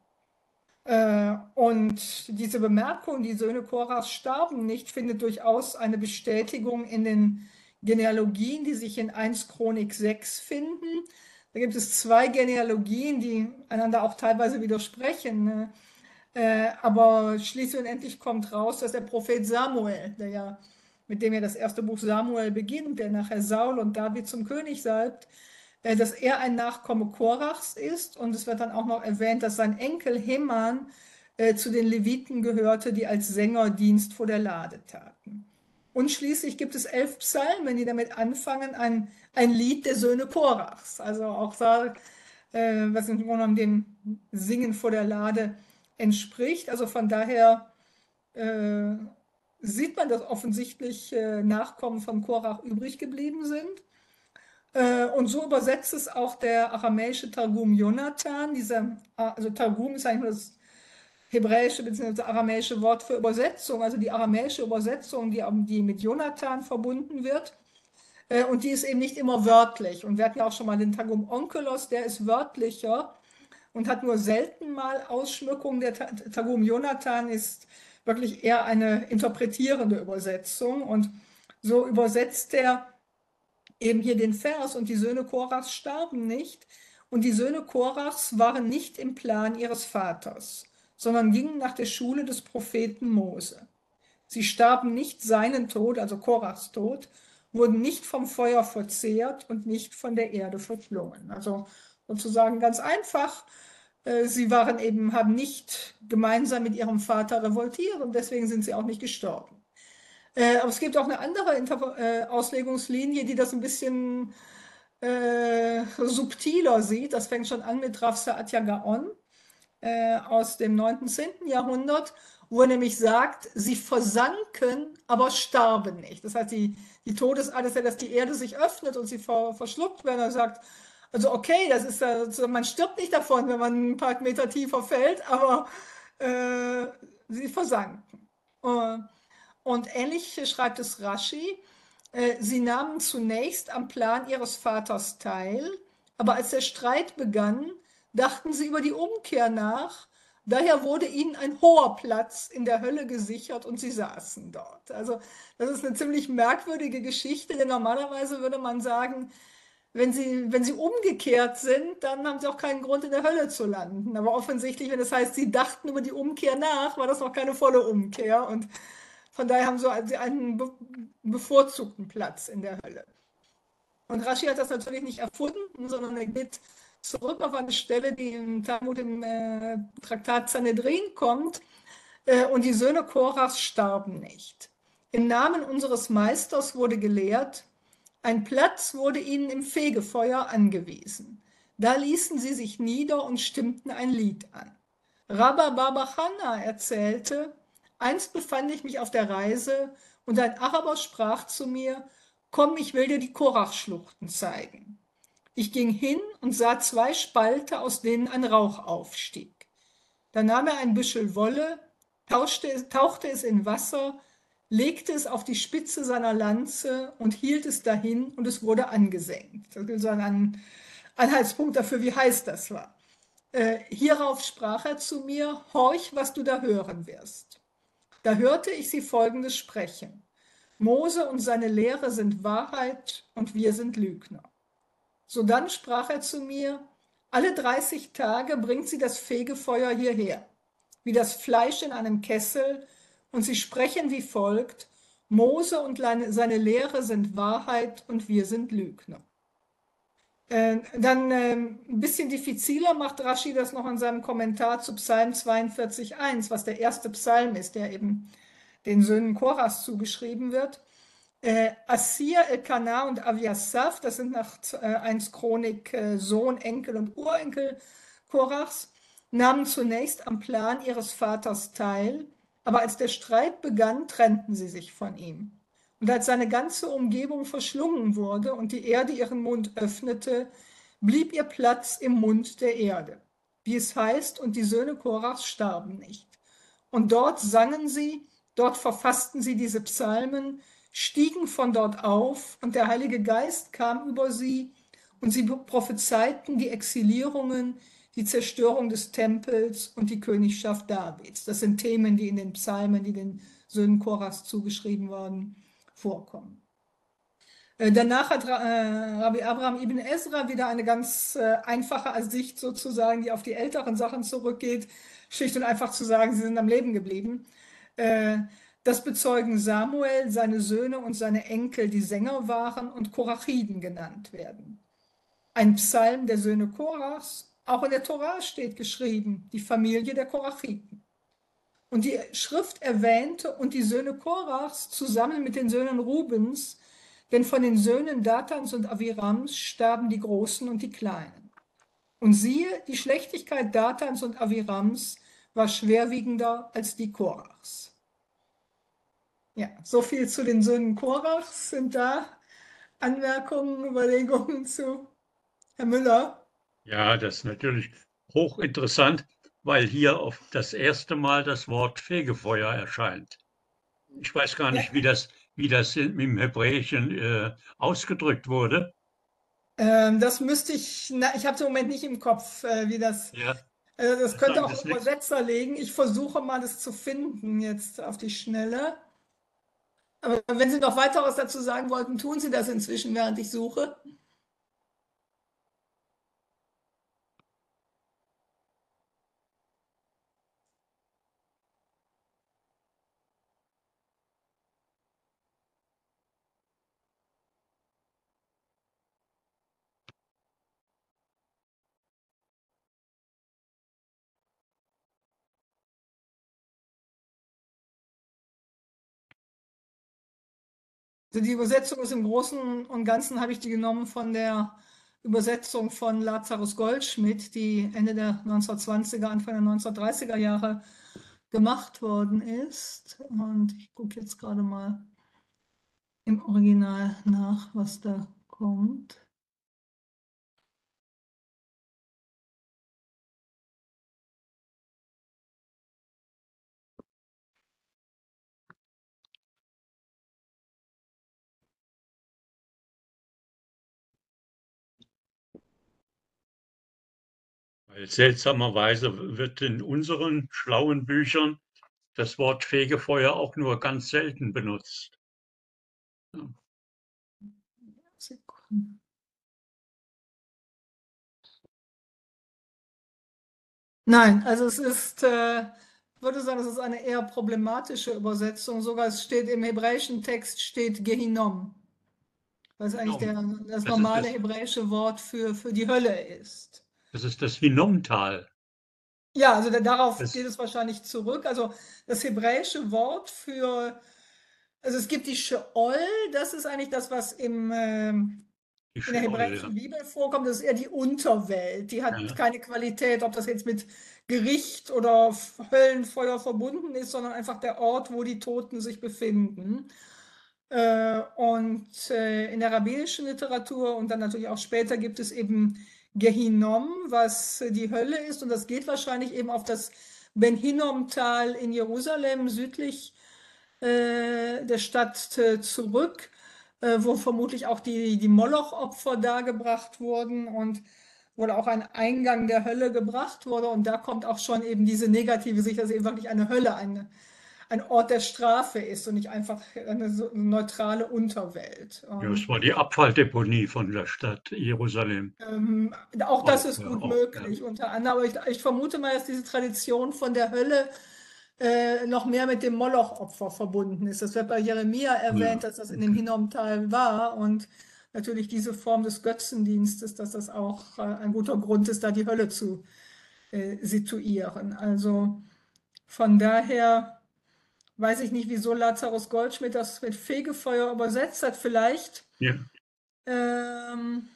Äh, und diese Bemerkung, die Söhne Korachs starben nicht, findet durchaus eine Bestätigung in den Genealogien, die sich in erster Chronik sechs finden. Da gibt es zwei Genealogien, die einander auch teilweise widersprechen. Ne? Äh, aber schließlich und endlich kommt raus, dass der Prophet Samuel, der ja, mit dem ja das erste Buch Samuel beginnt, der nachher Saul und David zum König salbt, äh, dass er ein Nachkomme Korachs ist. Und es wird dann auch noch erwähnt, dass sein Enkel Heman äh, zu den Leviten gehörte, die als Sänger Dienst vor der Lade taten. Und schließlich gibt es elf Psalmen, die damit anfangen, ein, ein Lied der Söhne Korachs. Also auch da, äh, was im Grunde genommen dem Singen vor der Lade entspricht. Also von daher äh, sieht man, dass offensichtlich äh, Nachkommen von Korach übrig geblieben sind. Äh, und so übersetzt es auch der aramäische Targum Jonathan. Dieser, also Targum ist eigentlich nur das hebräische bzw. aramäische Wort für Übersetzung, also die aramäische Übersetzung, die, die mit Jonathan verbunden wird. Äh, und die ist eben nicht immer wörtlich. Und wir hatten ja auch schon mal den Targum Onkelos, der ist wörtlicher und hat nur selten mal Ausschmückung. Der Targum Jonathan ist wirklich eher eine interpretierende Übersetzung. Und so übersetzt er eben hier den Vers, und die Söhne Korachs starben nicht. Und die Söhne Korachs waren nicht im Plan ihres Vaters, sondern gingen nach der Schule des Propheten Mose. Sie starben nicht seinen Tod, also Korachs Tod, wurden nicht vom Feuer verzehrt und nicht von der Erde verschlungen. Also sozusagen ganz einfach, äh, sie waren eben, haben nicht gemeinsam mit ihrem Vater revoltiert und deswegen sind sie auch nicht gestorben. Äh, aber es gibt auch eine andere Interpre äh, Auslegungslinie, die das ein bisschen äh, subtiler sieht. Das fängt schon an mit Rav Saadia Gaon äh, aus dem neunten, zehnten Jahrhundert, wo er nämlich sagt, sie versanken, aber starben nicht. Das heißt, die, die Todesart ist ja, dass die Erde sich öffnet und sie ver, verschluckt werden. Er sagt, also okay, das ist, also man stirbt nicht davon, wenn man ein paar Meter tiefer fällt, aber äh, sie versanken. Äh, und ähnlich schreibt es Rashi, äh, sie nahmen zunächst am Plan ihres Vaters teil, aber als der Streit begann, dachten sie über die Umkehr nach. Daher wurde ihnen ein hoher Platz in der Hölle gesichert und sie saßen dort. Also das ist eine ziemlich merkwürdige Geschichte, denn normalerweise würde man sagen, wenn sie, wenn sie umgekehrt sind, dann haben sie auch keinen Grund, in der Hölle zu landen. Aber offensichtlich, wenn das heißt, sie dachten über die Umkehr nach, war das noch keine volle Umkehr. Und von daher haben sie einen be bevorzugten Platz in der Hölle. Und Rashi hat das natürlich nicht erfunden, sondern er geht zurück auf eine Stelle, die im Talmud im äh, Traktat Sanhedrin kommt. Äh, und die Söhne Korachs starben nicht. Im Namen unseres Meisters wurde gelehrt, ein Platz wurde ihnen im Fegefeuer angewiesen. Da ließen sie sich nieder und stimmten ein Lied an. Rabba Baba Channa erzählte, einst befand ich mich auf der Reise und ein Araber sprach zu mir, komm, ich will dir die Korachschluchten zeigen. Ich ging hin und sah zwei Spalte, aus denen ein Rauch aufstieg. Da nahm er ein Büschel Wolle, tauschte, tauchte es in Wasser, legte es auf die Spitze seiner Lanze und hielt es dahin und es wurde angesenkt. Das ist ein Anhaltspunkt dafür, wie heiß das war. Äh, hierauf sprach er zu mir, horch, was du da hören wirst. Da hörte ich sie Folgendes sprechen. Mose und seine Lehre sind Wahrheit und wir sind Lügner. Sodann sprach er zu mir, alle dreißig Tage bringt sie das Fegefeuer hierher, wie das Fleisch in einem Kessel, und sie sprechen wie folgt, Mose und seine Lehre sind Wahrheit und wir sind Lügner. Äh, dann äh, ein bisschen diffiziler macht Rashi das noch in seinem Kommentar zu Psalm zweiundvierzig Komma eins, was der erste Psalm ist, der eben den Söhnen Korachs zugeschrieben wird. Äh, Assir, Elkanah und Aviasaph, das sind nach äh, eins Chronik äh, Sohn, Enkel und Urenkel Korachs, nahmen zunächst am Plan ihres Vaters teil, aber als der Streit begann, trennten sie sich von ihm. Und als seine ganze Umgebung verschlungen wurde und die Erde ihren Mund öffnete, blieb ihr Platz im Mund der Erde. Wie es heißt, und die Söhne Korachs starben nicht. Und dort sangen sie, dort verfassten sie diese Psalmen, stiegen von dort auf und der Heilige Geist kam über sie und sie prophezeiten die Exilierungen, die Zerstörung des Tempels und die Königschaft Davids. Das sind Themen, die in den Psalmen, die den Söhnen Korachs zugeschrieben worden, vorkommen. Äh, danach hat äh, Rabbi Abraham ibn Ezra wieder eine ganz äh, einfache Sicht sozusagen, die auf die älteren Sachen zurückgeht, schlicht und einfach zu sagen, sie sind am Leben geblieben. Äh, Das bezeugen Samuel, seine Söhne und seine Enkel, die Sänger waren und Korachiden genannt werden. Ein Psalm der Söhne Korachs, auch in der Tora steht geschrieben, die Familie der Korachiten. Und die Schrift erwähnte und die Söhne Korachs zusammen mit den Söhnen Rubens, denn von den Söhnen Datans und Avirams starben die Großen und die Kleinen. Und siehe, die Schlechtigkeit Datans und Avirams war schwerwiegender als die Korachs. Ja, so viel zu den Söhnen Korachs. Sind da Anmerkungen, Überlegungen zu Herr Müller? Ja, das ist natürlich hochinteressant, weil hier auf das erste Mal das Wort Fegefeuer erscheint. Ich weiß gar nicht, ja. wie das, wie das im Hebräischen äh, ausgedrückt wurde. Ähm, das müsste ich, na, ich habe es im Moment nicht im Kopf, äh, wie das, ja. äh, das könnte auch das Übersetzer legen. Ich versuche mal, das zu finden jetzt auf die Schnelle. Aber wenn Sie noch weiteres dazu sagen wollten, tun Sie das inzwischen, während ich suche. Also die Übersetzung ist im Großen und Ganzen, habe ich die genommen von der Übersetzung von Lazarus Goldschmidt, die Ende der neunzehnhundertzwanziger, Anfang der neunzehnhundertdreißiger Jahre gemacht worden ist. Und ich gucke jetzt gerade mal im Original nach, was da kommt. Weil seltsamerweise wird in unseren schlauen Büchern das Wort Fegefeuer auch nur ganz selten benutzt. Ja. Sekunden. Nein, also es ist, äh, ich würde sagen, es ist eine eher problematische Übersetzung. Sogar es steht im hebräischen Text steht Gehinnom, was eigentlich der, das Das ist normale das, hebräische Wort für, für die Hölle ist. das ist das Hinnomtal. Ja, also da, darauf Das, geht es wahrscheinlich zurück. Also das hebräische Wort für, also es gibt die Sheol, das ist eigentlich das, was im, ähm, die in der Sheol, ja. hebräischen Bibel vorkommt. Das ist eher die Unterwelt. Die hat Ja. keine Qualität, ob das jetzt mit Gericht oder F- Höllenfeuer verbunden ist, sondern einfach der Ort, wo die Toten sich befinden. Äh, und äh, in der rabbinischen Literatur und dann natürlich auch später gibt es eben Gehinnom, was äh, die Hölle ist. Und das geht wahrscheinlich eben auf das Ben Hinnom-Tal in Jerusalem südlich äh, der Stadt äh, zurück, äh, wo vermutlich auch die, die Moloch-Opfer dargebracht wurden und wohl auch ein Eingang der Hölle gebracht wurde. Und da kommt auch schon eben diese negative Sicht, dass eben wirklich eine Hölle, eine, ein Ort der Strafe ist und nicht einfach eine so neutrale Unterwelt. Ja, es Und war die Abfalldeponie von der Stadt Jerusalem. ähm, auch das Auch, ist ja, gut auch, ja. möglich, unter anderem. Aber ich, ich vermute mal, dass diese Tradition von der Hölle äh, noch mehr mit dem Moloch-Opfer verbunden ist. Das wird bei Jeremia erwähnt, Ja, dass das in dem okay. Hinnom-Tal war und natürlich diese Form des Götzendienstes, dass das auch äh, ein guter Grund ist, da die Hölle zu äh, situieren. Also von daher weiß ich nicht, wieso Lazarus Goldschmidt das mit Fegefeuer übersetzt hat. Vielleicht Ja. ähm,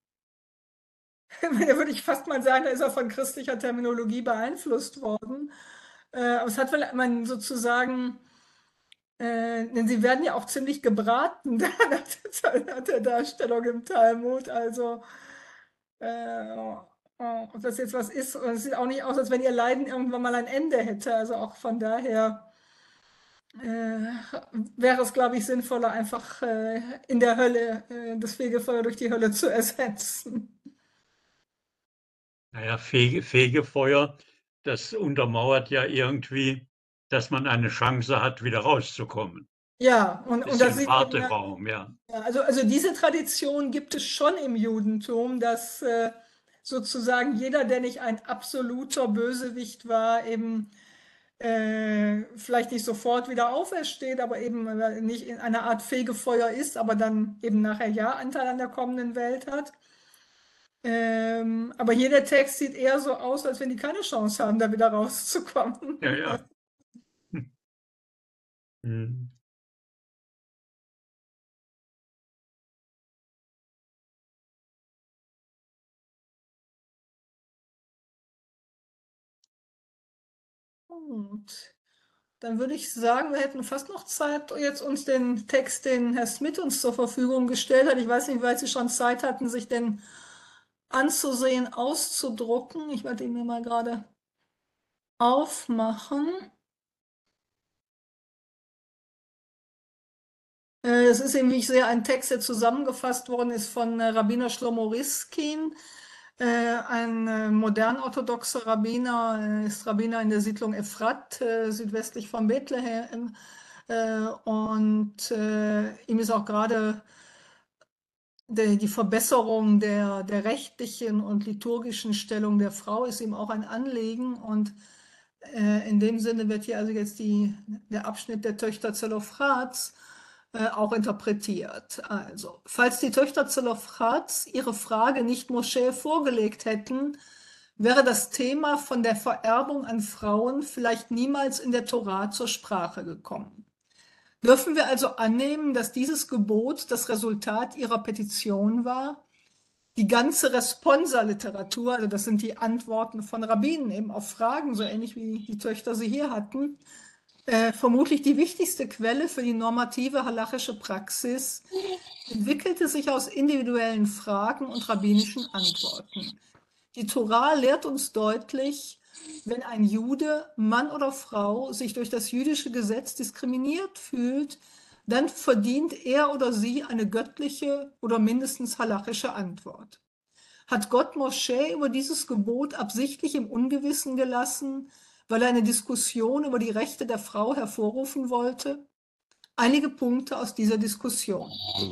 da würde ich fast mal sagen, da ist er von christlicher Terminologie beeinflusst worden. Äh, aber es hat vielleicht man sozusagen, äh, denn sie werden ja auch ziemlich gebraten da nach der Darstellung im Talmud. Also, äh, ob das jetzt was ist, und es sieht auch nicht aus, als wenn ihr Leiden irgendwann mal ein Ende hätte. Also auch von daher äh, wäre es, glaube ich, sinnvoller, einfach äh, in der Hölle äh, das Fegefeuer durch die Hölle zu ersetzen. Naja, Fege, Fegefeuer, das untermauert ja irgendwie, dass man eine Chance hat, wieder rauszukommen. Ja, und, und das Bisschen sieht eben, Warteraum, ja. ja, also, also diese Tradition gibt es schon im Judentum, dass äh, sozusagen jeder, der nicht ein absoluter Bösewicht war, eben äh, vielleicht nicht sofort wieder aufersteht, aber eben äh, nicht in einer Art Fegefeuer ist, aber dann eben nachher ja Anteil an der kommenden Welt hat. Ähm, aber hier der Text sieht eher so aus, als wenn die keine Chance haben, da wieder rauszukommen. Ja, ja. Hm. Hm. Gut. Dann würde ich sagen, wir hätten fast noch Zeit, jetzt uns den Text, den Herr Smith uns zur Verfügung gestellt hat. Ich weiß nicht, wie weit Sie schon Zeit hatten, sich den anzusehen, auszudrucken. Ich werde ihn mir mal gerade aufmachen. Äh, Es ist eben, wie ich sehe, ein Text, der zusammengefasst worden ist von äh, Rabbiner Shlomo Riskin, äh, ein äh, modern-orthodoxer Rabbiner, äh, ist Rabbiner in der Siedlung Efrat, äh, südwestlich von Bethlehem. Äh, und äh, ihm ist auch gerade der, die Verbesserung der, der rechtlichen und liturgischen Stellung der Frau ist ihm auch ein Anliegen. Und äh, in dem Sinne wird hier also jetzt die, der Abschnitt der Töchter Zelophrats äh, auch interpretiert. Also, falls die Töchter Zelophrats ihre Frage nicht Moschee vorgelegt hätten, wäre das Thema von der Vererbung an Frauen vielleicht niemals in der Tora zur Sprache gekommen. Dürfen wir also annehmen, dass dieses Gebot das Resultat ihrer Petition war? Die ganze Responsa-Literatur, also das sind die Antworten von Rabbinen eben auf Fragen, so ähnlich wie die Töchter sie hier hatten, äh, vermutlich die wichtigste Quelle für die normative halachische Praxis, entwickelte sich aus individuellen Fragen und rabbinischen Antworten. Die Tora lehrt uns deutlich, wenn ein Jude, Mann oder Frau, sich durch das jüdische Gesetz diskriminiert fühlt, dann verdient er oder sie eine göttliche oder mindestens halachische Antwort. Hat Gott Moschee über dieses Gebot absichtlich im Ungewissen gelassen, weil er eine Diskussion über die Rechte der Frau hervorrufen wollte? Einige Punkte aus dieser Diskussion.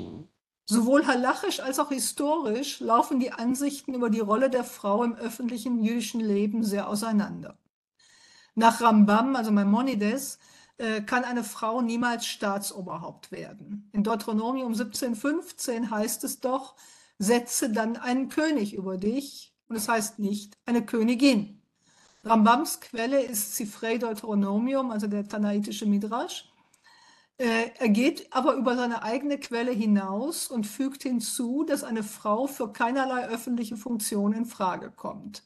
Sowohl halachisch als auch historisch laufen die Ansichten über die Rolle der Frau im öffentlichen jüdischen Leben sehr auseinander. Nach Rambam, also Maimonides, äh, kann eine Frau niemals Staatsoberhaupt werden. In Deuteronomium siebzehn fünfzehn heißt es doch, setze dann einen König über dich, und es heißt nicht eine Königin. Rambams Quelle ist Sifrei Deuteronomium, also der tanaitische Midrash. Er geht aber über seine eigene Quelle hinaus und fügt hinzu, dass eine Frau für keinerlei öffentliche Funktion in Frage kommt.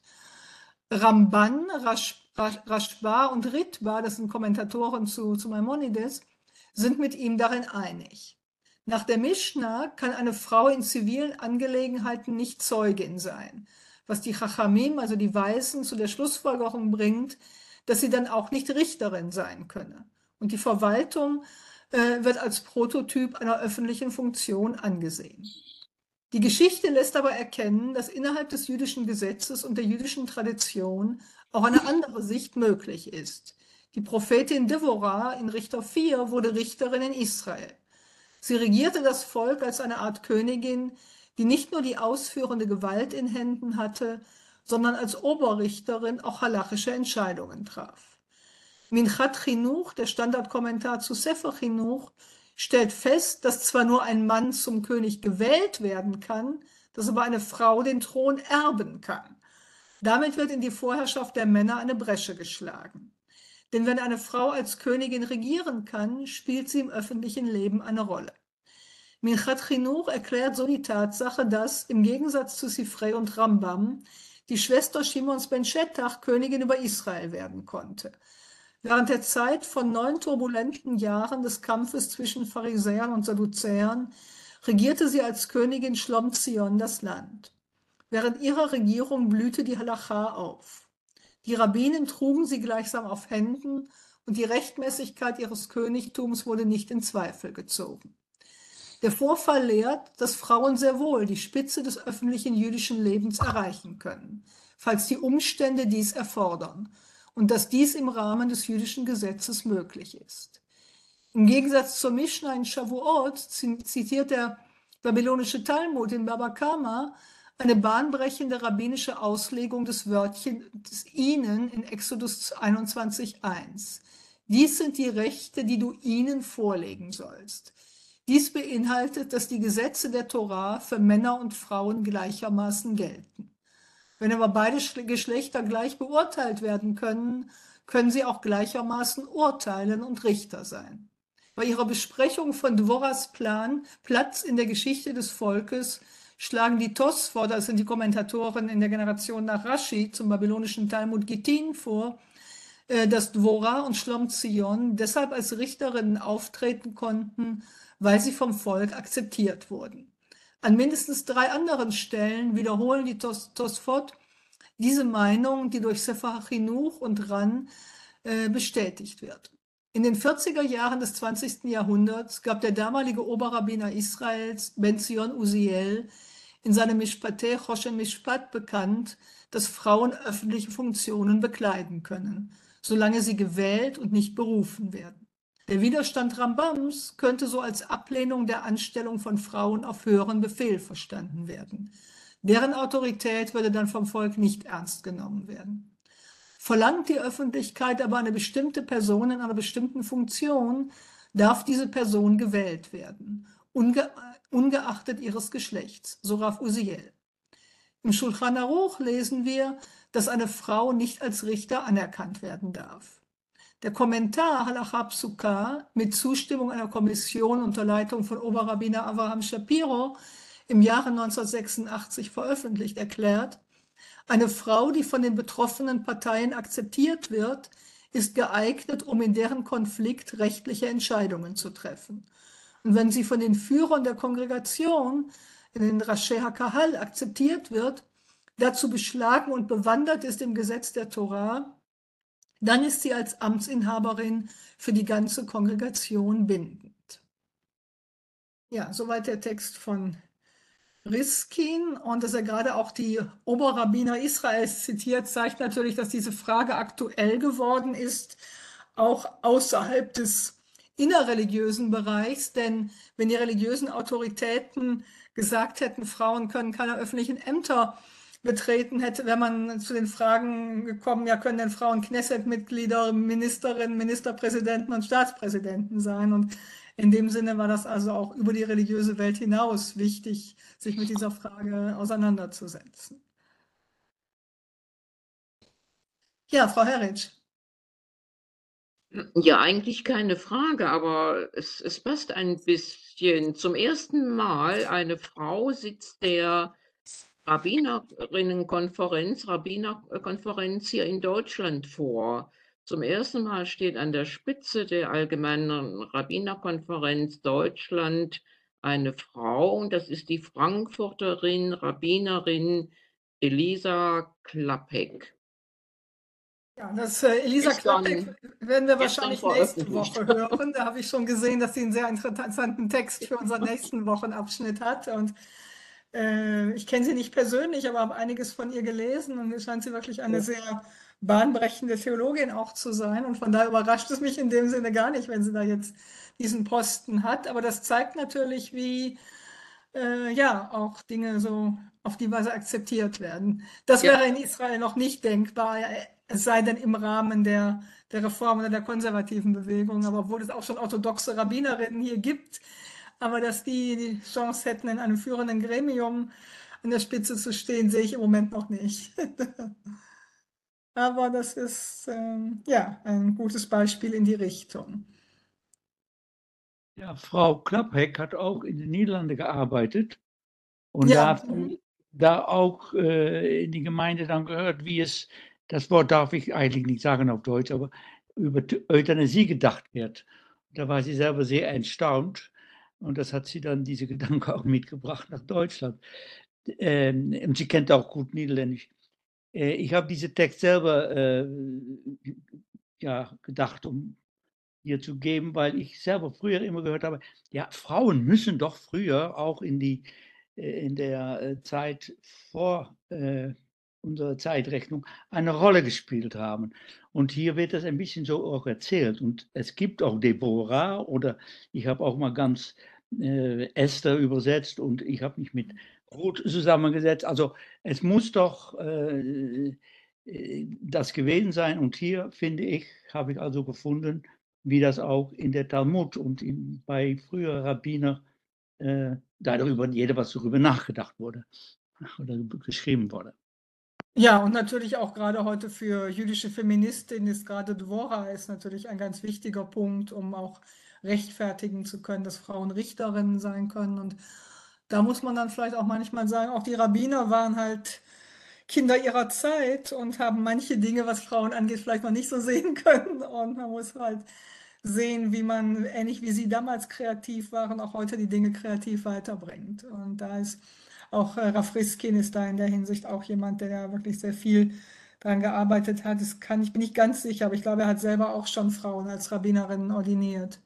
Ramban, Rash, Rash, Rashba und Ritba, das sind Kommentatoren zu, zu Maimonides, sind mit ihm darin einig. Nach der Mishnah kann eine Frau in zivilen Angelegenheiten nicht Zeugin sein, was die Chachamim, also die Weisen, zu der Schlussfolgerung bringt, dass sie dann auch nicht Richterin sein könne. Und die Verwaltung äh, wird als Prototyp einer öffentlichen Funktion angesehen. Die Geschichte lässt aber erkennen, dass innerhalb des jüdischen Gesetzes und der jüdischen Tradition auch eine andere Sicht möglich ist. Die Prophetin Devorah in Richter vier wurde Richterin in Israel. Sie regierte das Volk als eine Art Königin, die nicht nur die ausführende Gewalt in Händen hatte, sondern als Oberrichterin auch halachische Entscheidungen traf. Minchat Chinuch, der Standardkommentar zu Sefer Chinuch, stellt fest, dass zwar nur ein Mann zum König gewählt werden kann, dass aber eine Frau den Thron erben kann. Damit wird in die Vorherrschaft der Männer eine Bresche geschlagen. Denn wenn eine Frau als Königin regieren kann, spielt sie im öffentlichen Leben eine Rolle. Minchat Chinuch erklärt so die Tatsache, dass im Gegensatz zu Sifrei und Rambam die Schwester Shimons ben Shettach Königin über Israel werden konnte. Während der Zeit von neun turbulenten Jahren des Kampfes zwischen Pharisäern und Sadduzäern regierte sie als Königin Shlom Zion das Land. Während ihrer Regierung blühte die Halacha auf. Die Rabbinen trugen sie gleichsam auf Händen und die Rechtmäßigkeit ihres Königtums wurde nicht in Zweifel gezogen. Der Vorfall lehrt, dass Frauen sehr wohl die Spitze des öffentlichen jüdischen Lebens erreichen können, falls die Umstände dies erfordern, und dass dies im Rahmen des jüdischen Gesetzes möglich ist. Im Gegensatz zur Mishnah in Shavuot zitiert der babylonische Talmud in Baba Kama eine bahnbrechende rabbinische Auslegung des Wörtchens ihnen in Exodus einundzwanzig eins. Dies sind die Rechte, die du ihnen vorlegen sollst. Dies beinhaltet, dass die Gesetze der Tora für Männer und Frauen gleichermaßen gelten. Wenn aber beide Geschlechter gleich beurteilt werden können, können sie auch gleichermaßen urteilen und Richter sein. Bei ihrer Besprechung von Dvoras Plan Platz in der Geschichte des Volkes schlagen die Tosfot, das sind die Kommentatoren in der Generation nach Rashi, zum babylonischen Talmud Gittin vor, dass Dvorah und Shlom Zion deshalb als Richterinnen auftreten konnten, weil sie vom Volk akzeptiert wurden. An mindestens drei anderen Stellen wiederholen die Tos Tosfot diese Meinung, die durch Sefer Chinuch und Ran äh, bestätigt wird. In den vierziger Jahren des zwanzigsten Jahrhunderts gab der damalige Oberrabbiner Israels, Ben Zion Uziel, in seinem Mishpateh Choshen Mishpat bekannt, dass Frauen öffentliche Funktionen bekleiden können, solange sie gewählt und nicht berufen werden. Der Widerstand Rambams könnte so als Ablehnung der Anstellung von Frauen auf höheren Befehl verstanden werden. Deren Autorität würde dann vom Volk nicht ernst genommen werden. Verlangt die Öffentlichkeit aber eine bestimmte Person in einer bestimmten Funktion, darf diese Person gewählt werden, unge ungeachtet ihres Geschlechts, so Rav Uziel. Im Schulchan Aruch lesen wir, dass eine Frau nicht als Richter anerkannt werden darf. Der Kommentar Halacha Psuka mit Zustimmung einer Kommission unter Leitung von Oberrabbiner Avraham Shapiro im Jahre neunzehnhundertsechsundachtzig veröffentlicht, erklärt, eine Frau, die von den betroffenen Parteien akzeptiert wird, ist geeignet, um in deren Konflikt rechtliche Entscheidungen zu treffen. Und wenn sie von den Führern der Kongregation, in den Rashi HaKahal, akzeptiert wird, dazu beschlagen und bewandert ist im Gesetz der Torah, dann ist sie als Amtsinhaberin für die ganze Kongregation bindend. Ja, soweit der Text von Riskin. Und dass er gerade auch die Oberrabbiner Israels zitiert, zeigt natürlich, dass diese Frage aktuell geworden ist, auch außerhalb des innerreligiösen Bereichs. Denn wenn die religiösen Autoritäten gesagt hätten, Frauen können keine öffentlichen Ämter betreten, hätte, wäre man zu den Fragen gekommen, ja, können denn Frauen Knesset-Mitglieder, Ministerinnen, Ministerpräsidenten und Staatspräsidenten sein? Und in dem Sinne war das also auch über die religiöse Welt hinaus wichtig, sich mit dieser Frage auseinanderzusetzen. Ja, Frau Herritsch. Ja, eigentlich keine Frage, aber es, es passt ein bisschen. Zum ersten Mal eine Frau sitzt der Rabbinerinnenkonferenz, Rabbinerkonferenz hier in Deutschland vor. Zum ersten Mal steht an der Spitze der Allgemeinen Rabbinerkonferenz Deutschland eine Frau, und das ist die Frankfurterin, Rabbinerin Elisa Klappek. Ja, das äh, Elisa Gestern- Klappek werden wir gestern wahrscheinlich nächste veröffentlicht. Woche hören. Da habe ich schon gesehen, dass sie einen sehr interessanten Text für unseren nächsten Wochenabschnitt hat. Und äh, ich kenne sie nicht persönlich, aber habe einiges von ihr gelesen. Und es scheint sie wirklich eine Ja. sehr bahnbrechende Theologin auch zu sein. Und von daher überrascht es mich in dem Sinne gar nicht, wenn sie da jetzt diesen Posten hat. Aber das zeigt natürlich, wie äh, ja auch Dinge so auf die Weise akzeptiert werden. Das Ja. wäre in Israel noch nicht denkbar, ja, es sei denn im Rahmen der, der Reform oder der konservativen Bewegung, aber obwohl es auch schon orthodoxe Rabbinerinnen hier gibt, aber dass die die Chance hätten, in einem führenden Gremium an der Spitze zu stehen, sehe ich im Moment noch nicht. Aber das ist ähm, ja ein gutes Beispiel in die Richtung. Ja, Frau Klappek hat auch in den Niederlanden gearbeitet und Ja, da, mhm. da auch äh, in die Gemeinde dann gehört, wie es, das Wort darf ich eigentlich nicht sagen auf Deutsch, aber über T- Euthanasie gedacht wird. Da war sie selber sehr erstaunt und das hat sie dann, diese Gedanken auch mitgebracht nach Deutschland. Ähm, und sie kennt auch gut Niederländisch. Äh, ich habe diesen Text selber äh, ja, gedacht, um hier zu geben, weil ich selber früher immer gehört habe, ja, Frauen müssen doch früher auch in die äh, in der äh, Zeit vor äh, unserer Zeitrechnung eine Rolle gespielt haben. Und hier wird das ein bisschen so auch erzählt. Und es gibt auch Deborah oder ich habe auch mal ganz äh, Esther übersetzt und ich habe mich mit Ruth zusammengesetzt. Also es muss doch äh, äh, das gewesen sein. Und hier finde ich, habe ich also gefunden, wie das auch in der Talmud und in, bei früheren Rabbiner äh, darüber jeder was darüber nachgedacht wurde oder geschrieben wurde. Ja, und natürlich auch gerade heute für jüdische Feministinnen ist gerade Dvorah ist natürlich ein ganz wichtiger Punkt, um auch rechtfertigen zu können, dass Frauen Richterinnen sein können. Und da muss man dann vielleicht auch manchmal sagen, auch die Rabbiner waren halt Kinder ihrer Zeit und haben manche Dinge, was Frauen angeht, vielleicht noch nicht so sehen können. Und man muss halt sehen, wie man, ähnlich wie sie damals kreativ waren, auch heute die Dinge kreativ weiterbringt. Und da ist auch äh, Rav Riskin ist da in der Hinsicht auch jemand, der ja wirklich sehr viel daran gearbeitet hat. Das kann ich bin nicht ganz sicher, aber ich glaube, er hat selber auch schon Frauen als Rabbinerinnen ordiniert.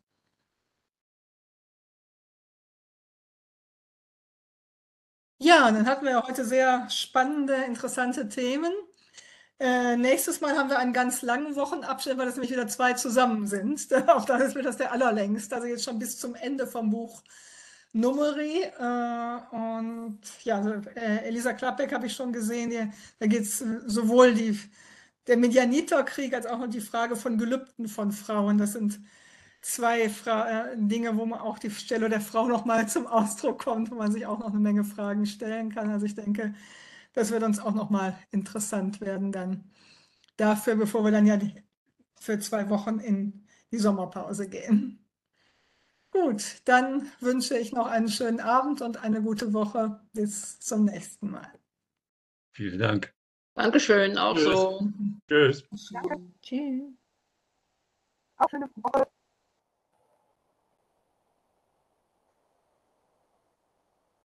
Ja, dann hatten wir ja heute sehr spannende, interessante Themen. Äh, nächstes Mal haben wir einen ganz langen Wochenabschnitt, weil das nämlich wieder zwei zusammen sind. Auch dann ist mir das der allerlängste, also jetzt schon bis zum Ende vom Buch Numeri. Äh, und ja, also, äh, Elisa Klappbeck habe ich schon gesehen, die, da geht es sowohl die, der Medianiterkrieg als auch noch die Frage von Gelübden von Frauen. Das sind zwei Fra äh, Dinge, wo man auch die Stelle der Frau nochmal zum Ausdruck kommt, wo man sich auch noch eine Menge Fragen stellen kann. Also ich denke, das wird uns auch nochmal interessant werden dann dafür, bevor wir dann ja die, für zwei Wochen in die Sommerpause gehen. Gut, dann wünsche ich noch einen schönen Abend und eine gute Woche. Bis zum nächsten Mal. Vielen Dank. Dankeschön, auch Tschüss. so. Tschüss. Danke. Tschüss. Auch schöne Woche.